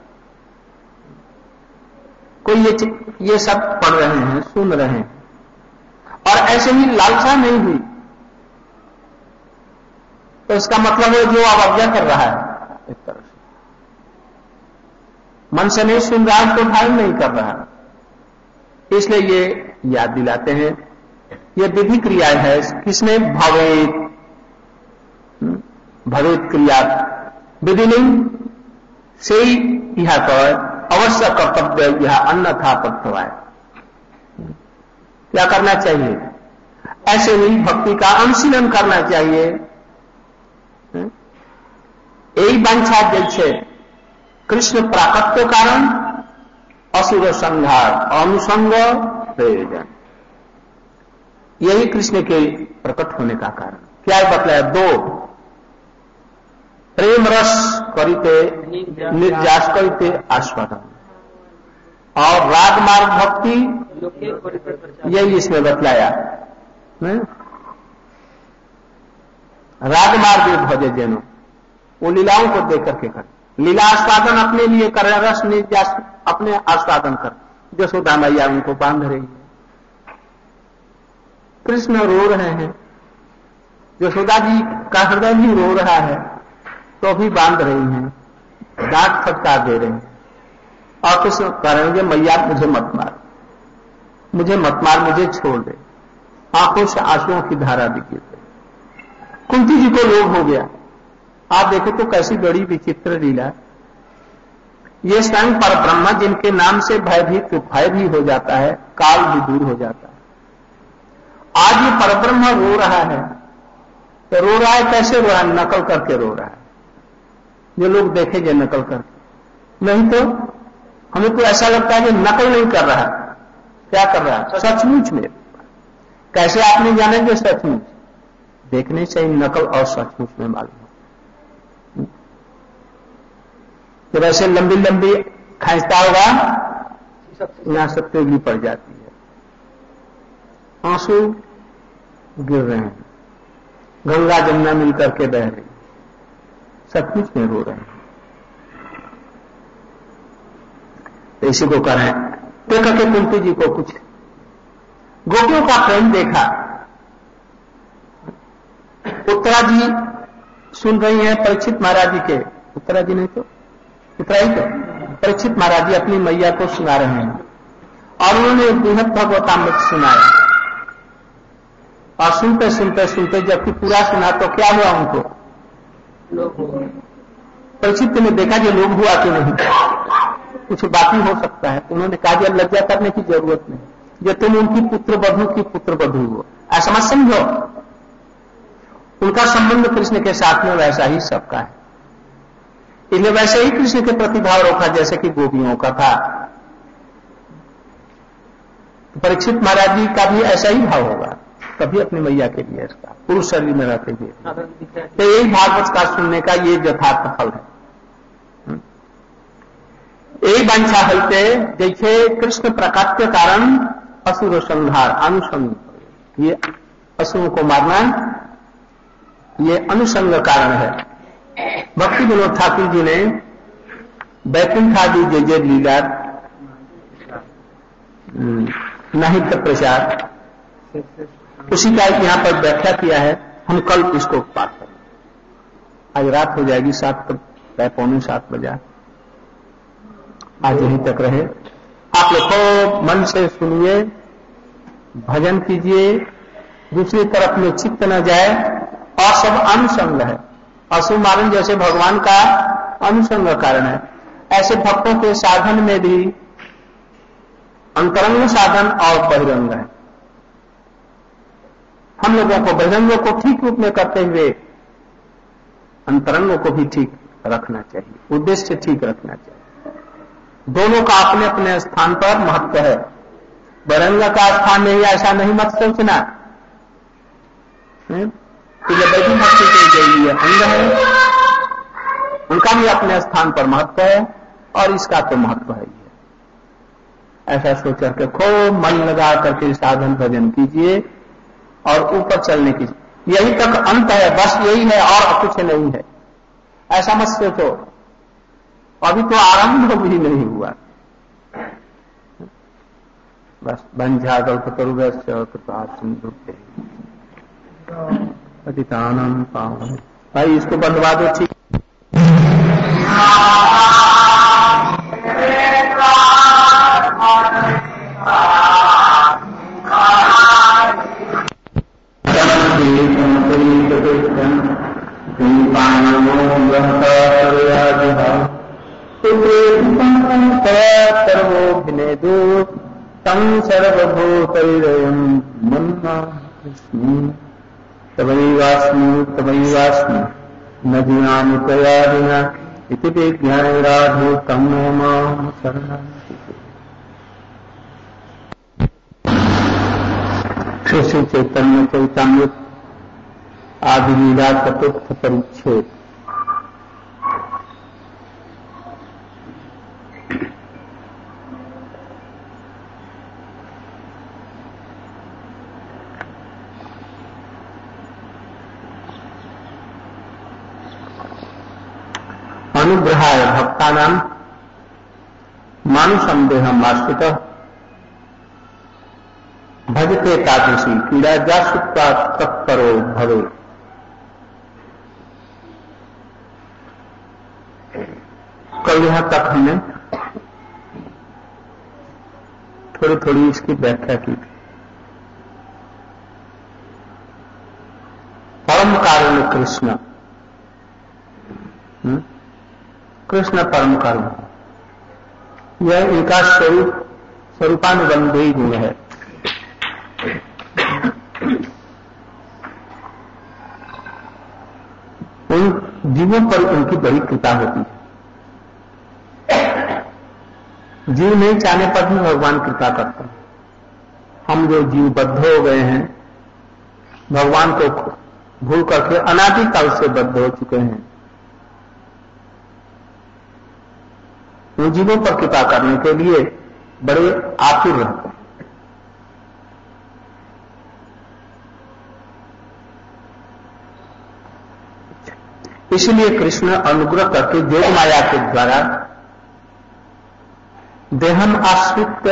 कोई ये सब पढ़ रहे हैं, सुन रहे हैं और ऐसे ही लालसा नहीं हुई तो इसका मतलब है जो अवज्ञा कर रहा है, एक तरह से मन से नहीं सुन रहा है तो ध्यान नहीं कर रहा है। इसलिए ये याद दिलाते हैं ये विधि क्रिया है। किसने? भवेत क्रिया विधिलिंग से यह कर अवश्य कर्तव्य यह अन्यथा प्रत्यवाय। क्या करना चाहिए? ऐसे ही भक्ति का अनुशीलन करना चाहिए। यही वांछा जैसे कृष्ण प्राकट्य कारण असुर संहार अनुसंग प्रयोजन, यही कृष्ण के प्रकट होने का कारण। क्या बतलाया? दो, प्रेम रस करिते निर्जास करिते आस्वादन, और राग मार्ग भक्ति, यही इसमें बतलाया। राग मार्ग भजे जनो, वो लीलाओं को देख करके कर, लीला आस्वादन अपने लिए कर, रस निर्जास अपने आस्वादन कर। यशोदा मैया उनको बांध रही है, कृष्ण रो रहे हैं, यशोदा जी का हृदय भी रो रहा है तो भी बांध रही हैं, डांट फटकार दे रहे हैं। और कृष्ण कह रहे हैं मैया मुझे मत मार, मुझे मत मार, मुझे छोड़ दे। आंखों से आंसुओं की धारा दिखी। कुंती जी को लोभ हो गया। आप देखो तो कैसी बड़ी विचित्र लीला। ये स्वयं पर ब्रह्मा जिनके नाम से भय भी हो जाता है, काल भी दूर हो जाता है। आज ये परब्रह्म रो रहा है तो रो रहा है कैसे रो रहा है? नकल करके रो रहा है। जो लोग देखेंगे नकल करके, नहीं तो हमें तो ऐसा लगता है कि नकल नहीं कर रहा है। क्या कर रहा है? सचमुच में। कैसे आपने जानेंगे सचमुच? देखने से ही नकल और सचमुच में मालूम। तो वैसे लंबी लंबी खींचता होगा, यहां से तेली पड़ जाती है, आंसू गिर रहे हैं, गंगा जमुना मिलकर के बह रही, सचमुच में रो रहे हैं। तो इसी को करें देखा कि कुंती जी को कुछ गोपियों का प्रेम देखा। उत्तरा जी सुन रही हैं परीक्षित महाराज जी के, उत्तरा जी नहीं तो उत्तरा ही तो परीक्षित महाराज जी अपनी मैया को सुना रहे हैं और उन्होंने बृहद भागवतामृत सुनाया और सुनते सुनते सुनते जबकि पूरा सुना तो क्या हुआ उनको? परीक्षित ने देखा कि लोग हुआ कि नहीं, कुछ बाकी हो सकता है। उन्होंने कहा कि लज्जा करने की जरूरत नहीं, जो तुम उनकी पुत्रवधू की पुत्रवधू हो, ऐसा मत समझो। उनका संबंध कृष्ण के साथ में वैसा ही सबका है, इसलिए वैसे ही कृष्ण के प्रति भाव रखा जैसे कि गोपियों का था। परीक्षित महाराज जी का भी ऐसा ही भाव होगा कभी अपनी मैया के लिए, इसका पुरुष शरीर में रहते हुए। तो यही भागवत का सुनने का ये यथार्थ फल है। यही वांछा हलते जैसे कृष्ण प्रकाश के कारण असुर संहार अनुसंग, ये असुरों को मारना ये अनुसंग कारण है। भक्ति विनोद ठाकुर जी ने बैकुंठ आदि जय जय लीला नाहित प्रचार उसी का यहाँ पर व्याख्या किया है। हम कल इसको पाठ करें, आज रात हो जाएगी 7 पौने 7 बजा, आज यहीं तक रहे। आप लोग को मन से सुनिए, भजन कीजिए, दूसरी तरफ में चित्त न जाए और सब अनुसंग है। असुर मारण जैसे भगवान का अनुसंग कारण है, ऐसे भक्तों के साधन में भी अंतरंग साधन और बहिरंग है। हम लोगों को बहिरंगों को ठीक रूप में करते हुए अंतरंगों को भी ठीक रखना चाहिए, उद्देश्य ठीक रखना चाहिए। दोनों का अपने अपने स्थान पर महत्व है। बहिरंग का स्थान नहीं, ऐसा नहीं मत सोचना। वैदिक भक्ति के जो अंग है उनका भी अपने स्थान पर महत्व है और इसका तो महत्व है ही है। ऐसा सोच करके खूब मन लगा करके साधन भजन कीजिए और ऊपर चलने की, यही तक अंत है, बस यही है और कुछ नहीं है, ऐसा मत सोचो। अभी तो आरंभ भी नहीं हुआ, बस बंझा कल्पतरुभ्यश्च कृपा सिंधु पतितानां पावनेभ्यो। भाई इसको बंधवा दो, ठीक। सर्वोभिनेदु तं सर्वभूतैरयं मन्ना कृष्ण तवैवास्मि न ज्ञानि त्वया विना इति विज्ञानैराधो तं नो मां शरणं। श्री चैतन्य चरितामृत आदि लीला चतुर्थ परिच्छेद। अनुग्रहाय भक्तानां मानुषं देहम् आश्रितः भजते तादृशी पीड़ा जासुत्वा तत्परो भवे। कल यहां तक हमने थोड़ी थोड़ी इसकी व्याख्या की। परम कारण कृष्ण, कृष्ण परम कारण, यह इनका स्वरूपानुबंधी गुण है। उन जीवों पर उनकी बड़ी कृपा होती है। जीव नहीं चाहने पर भी भगवान कृपा करते हैं। हम जो जीवबद्ध हो गए हैं, भगवान को भूल करके अनादिकाल से बद्ध हो चुके हैं, उन जीवों पर कृपा करने के लिए बड़े आतुर रहते हैं। इसलिए कृष्ण अनुग्रह करके योग माया के द्वारा देहम आश्रित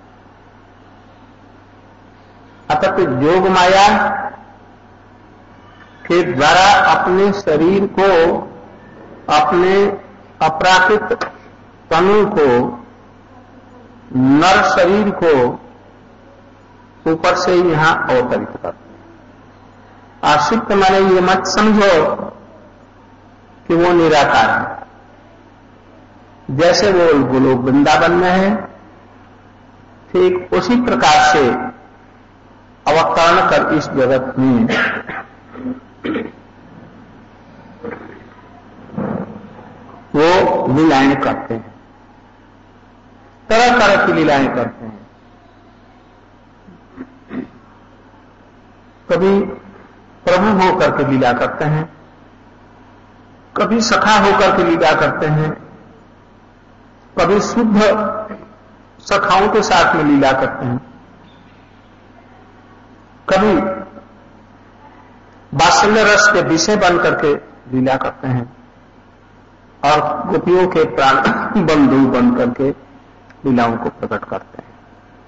अतः योग माया के द्वारा अपने शरीर को, अपने अपराकृत तनु को, नर शरीर को ऊपर से यहां अवतरित करते हैं। आश्रित माने ये मत समझो कि वो निराकार है। जैसे वो गोलोक वृंदावन में है, ठीक उसी प्रकार से अवतरण कर इस जगत में वो लीलाएं करते हैं, तरह तरह की लीलाएं करते हैं। कभी प्रभु होकर के लीला करते हैं, कभी सखा होकर के लीला करते हैं, कभी शुद्ध सखाओं के साथ में लीला करते हैं, कभी वात्सल्य रस के विषय बन करके लीला करते हैं और गोपियों के प्राण बंधु बन करके लीलाओं को प्रकट करते हैं।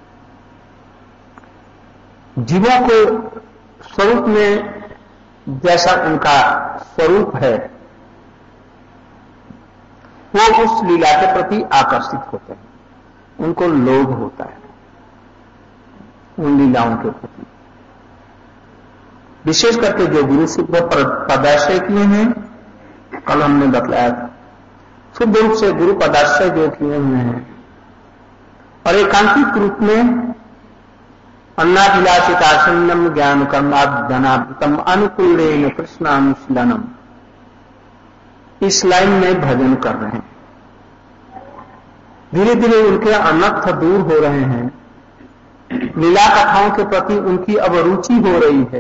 जीवों को स्वरूप में जैसा उनका स्वरूप है, वो उस लीला के प्रति आकर्षित होते हैं, उनको लोभ होता है उन लीलाओं के प्रति। विशेष करके जो गुरु शुद्ध पदाश्रय किए हैं, कल हमने बतलाया था, शुद्ध रूप से गुरु पदाश्रय जो किए हुए हैं और एकांतिक रूप में अन्नाभिलाषितासन्नम ज्ञान कर्माधनातम अनुकूलेन कृष्णानुशीलनम, इस लाइन में भजन कर रहे हैं। धीरे धीरे उनके अनर्थ दूर हो रहे हैं, लीला कथाओं के प्रति उनकी अब रुचि हो रही है।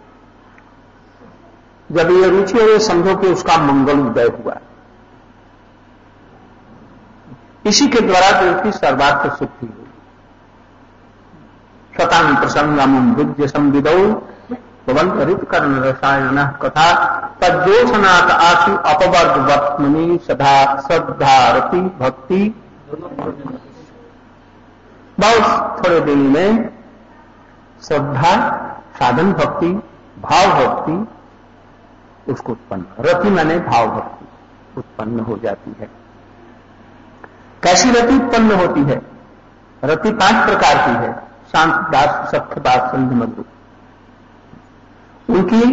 जब ये रुचि हो, समझो कि उसका मंगल उदय हुआ। इसी के द्वारा तो उनकी सर्वार्थ सिद्धि हुई। शतांग प्रसंगम विद्य संविदौ भवंत हरित कर्ण रसायन कथा तज्जोषनाथ आशु अपवर्ग वर्तमनी सदा श्रद्धारति भक्ति। बहुत थोड़े दिन में श्रद्धा, साधन भक्ति, भाव भक्ति उसको उत्पन्न, रति माने भाव भक्ति उत्पन्न हो जाती है। कैसी रति उत्पन्न होती है? रति 5 प्रकार की है। शांत दास, सख्य दास, संध मधुर। उनकी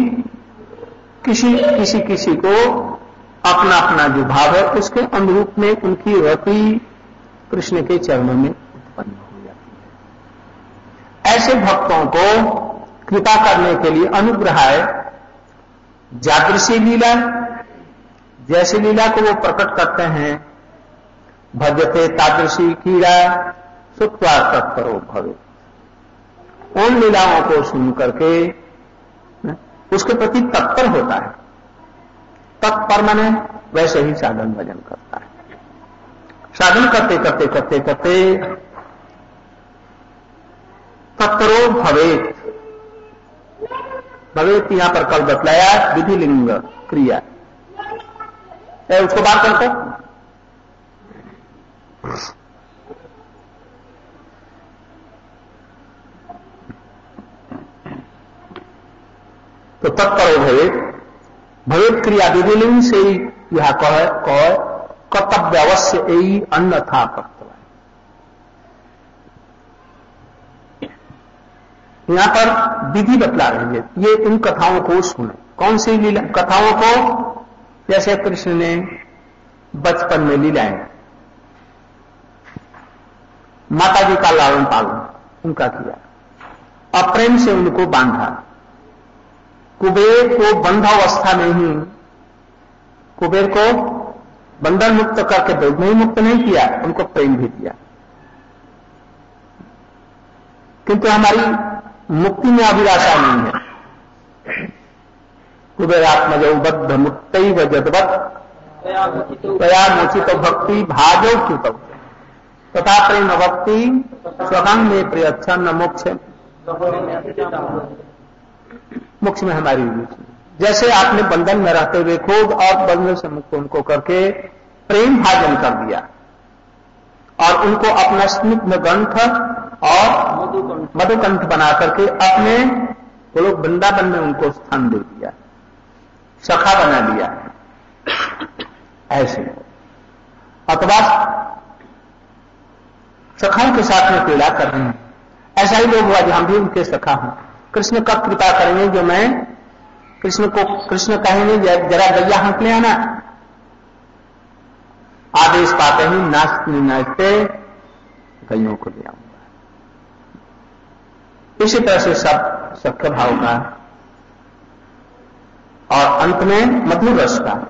किसी को अपना अपना जो भाव है उसके अनुरूप में उनकी रति कृष्ण के चरणों में उत्पन्न हो जाती है। ऐसे भक्तों को कृपा करने के लिए अनुग्रहाय जागृषि लीला, जैसी लीला को वो प्रकट करते हैं, भजते तादृशी कीड़ा सुत्वा तत्परो भवे, उन लीलाओं को सुन करके उसके प्रति तत्पर होता है। तत्पर माने वैसे ही साधन भजन करता है। साधन करते करते करते करते तत्परो भवेत, भवेत यहां पर कल बतलाया विधि लिंग क्रिया है, उसको बात करते। तो तत्परो भवेत, भवेत क्रिया विधि लिंग से ही यह कह कर्तव्य अवश्य यही अन्यथा कर्तव्य। यहां पर विधि बतला रही है, ये इन कथाओं को सुने। कौन सी लीला कथाओं को? जैसे कृष्ण ने बचपन में लीलाएं, माता जी का लालन पालन उनका किया, अप्रेम से उनको बांधा, कुबेर को बंधावस्था में ही, कुबेर को बंधन मुक्त करके दूध में ही मुक्त नहीं किया, उनको प्रेम भी दिया। किंतु हमारी मुक्ति में अभिलाषा नहीं है। कुबेरात्मजौ बद्ध मुक्तैव जदवत् तया मोचितो भक्ति भाजौ कृतौ तथा प्रेम भक्ति स्वगं में प्रियच्छन्न मोक्ष में हमारी रुचि। जैसे आपने बंधन में रहते हुए खूब और बंधन से मुक्त उनको करके प्रेम भाजन कर दिया और उनको अपना स्निग्ध ग्रंथ और मधुकंठ बना करके अपने लोग वृंदावन में उनको स्थान दे दिया। सखा बना लिया ऐसे, अथवा सखाओं के साथ में पीड़ा कर रहे हैं। ऐसा ही लोग हुआ जो हम भी उनके सखा हूं। कृष्ण कब कृपा करेंगे जो मैं कृष्ण कहेंगे जरा गैया हंस ले आना, आदेश पाते ही नाचते नाचते गैयों को ले आऊंगा। इसी तरह से सब सख्य भाव का और अंत में मधुर रस का,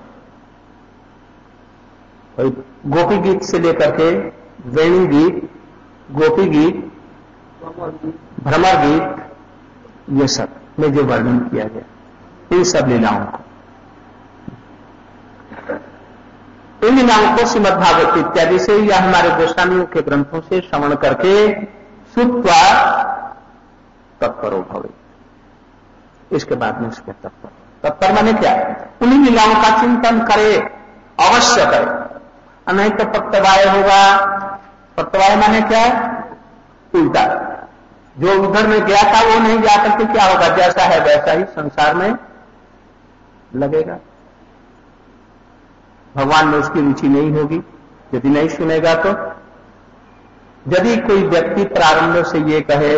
गोपी गीत से लेकर के वेणु गीत, गोपी गीत, भ्रमर गीत, ये सब में जो वर्णन किया गया इन सब लीलाओं को, इन लीलाओं को श्रीमद्भागवत इत्यादि से या हमारे गोस्वामियों के ग्रंथों से श्रवण करके श्रुत्वा तत्परो भवे, इसके बाद में उसके तत्पर माने क्या, उन्हीं लीलाओं का चिंतन करे, अवश्य करे, नहीं तो प्रत्यवाय होगा। प्रत्यवाय माने क्या, उल्टा, जो उधर में गया था वो नहीं जाकर के क्या होगा, जैसा है वैसा ही संसार में लगेगा। भगवान में उसकी रुचि नहीं होगी, यदि नहीं सुनेगा तो। यदि कोई व्यक्ति प्रारंभ से ये कहे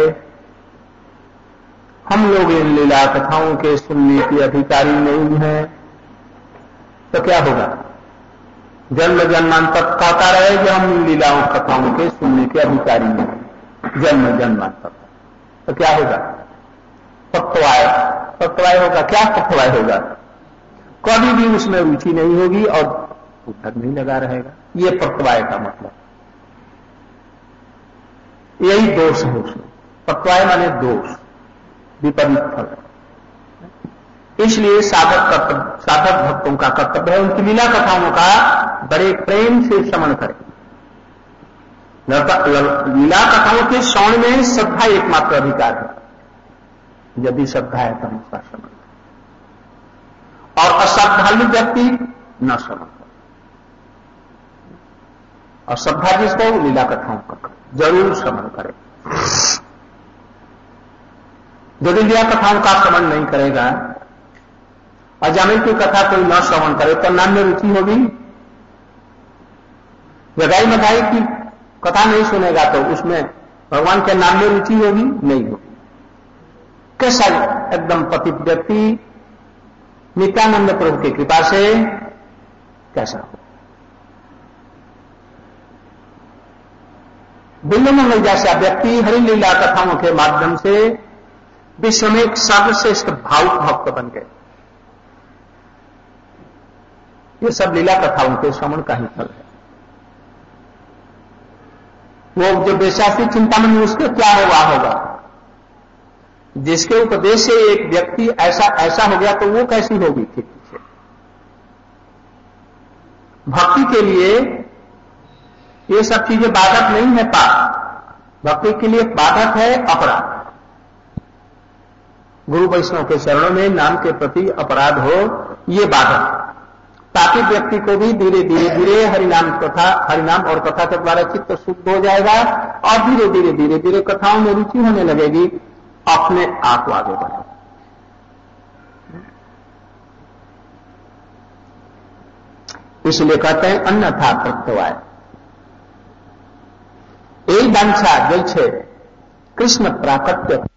हम लोग इन लीला कथाओं के सुनने की अधिकारी नहीं है, तो क्या होगा, जन्म जन्मांतर कहता रहे कि हम इन लीलाओं कथाओं के सुनने के अधिकारी नहीं, जन्म जन्मांतर, तो क्या होगा, पत्वाय, पत्वाय होगा। क्या पत्वाय होगा, कभी भी उसमें रुचि नहीं होगी और उधर नहीं लगा रहेगा। ये पत्वाय का मतलब, यही दोष है उसमें। पत्वाय माने दोष, विपरीत फल। इसलिए साधक भक्तों का कर्तव्य है उनकी लीला कथाओं का बड़े प्रेम से श्रवण करें। लीला कथाओं के श्रवण में श्रद्धा एकमात्र अधिकार है, यदि श्रद्धा है तो उसका श्रवण, और अश्रद्धालु व्यक्ति न श्रवण करे। और श्रद्धा जिसको लीला कथाओं का जरूर श्रवण करे। यदि लीला कथाओं का श्रवण नहीं करेगा, अजामिल की कथा कोई न श्रवण करे तो नाम में रुचि होगी। जगाई मधाई की कथा नहीं सुनेगा तो उसमें भगवान के नाम में रुचि होगी, नहीं होगी। कैसा एकदम पतित व्यक्ति नित्यानंद प्रभु की कृपा से कैसा हो। बिल्वमंगल जैसा व्यक्ति हरि लीला कथाओं के माध्यम से विश्व में एक सर्वश्रेष्ठ भावुक भक्त बन गए। ये सब लीला कथाओं के श्रवण का ही फल है। वो जो बेशास्त्री चिंतामणि उसके क्या होगा, जिसके उपदेश से एक व्यक्ति ऐसा हो गया तो वो कैसी होगी ठीक से। भक्ति के लिए ये सब चीजें बाधक नहीं है। पाप भक्ति के लिए बाधक है अपराध। गुरु वैष्णव के चरणों में नाम के प्रति अपराध हो, ये बाधक। ताकि व्यक्ति को भी धीरे धीरे हरिनाम और कथा के द्वारा चित्त शुद्ध हो जाएगा और धीरे धीरे कथाओं में रुचि होने लगेगी, अपने आप आगे बढ़ेगा। इसलिए कहते हैं अन्यथा प्रत्यवाय। এই বাঞ্ছা জ্বলছে কৃষ্ণ প্রাকট্য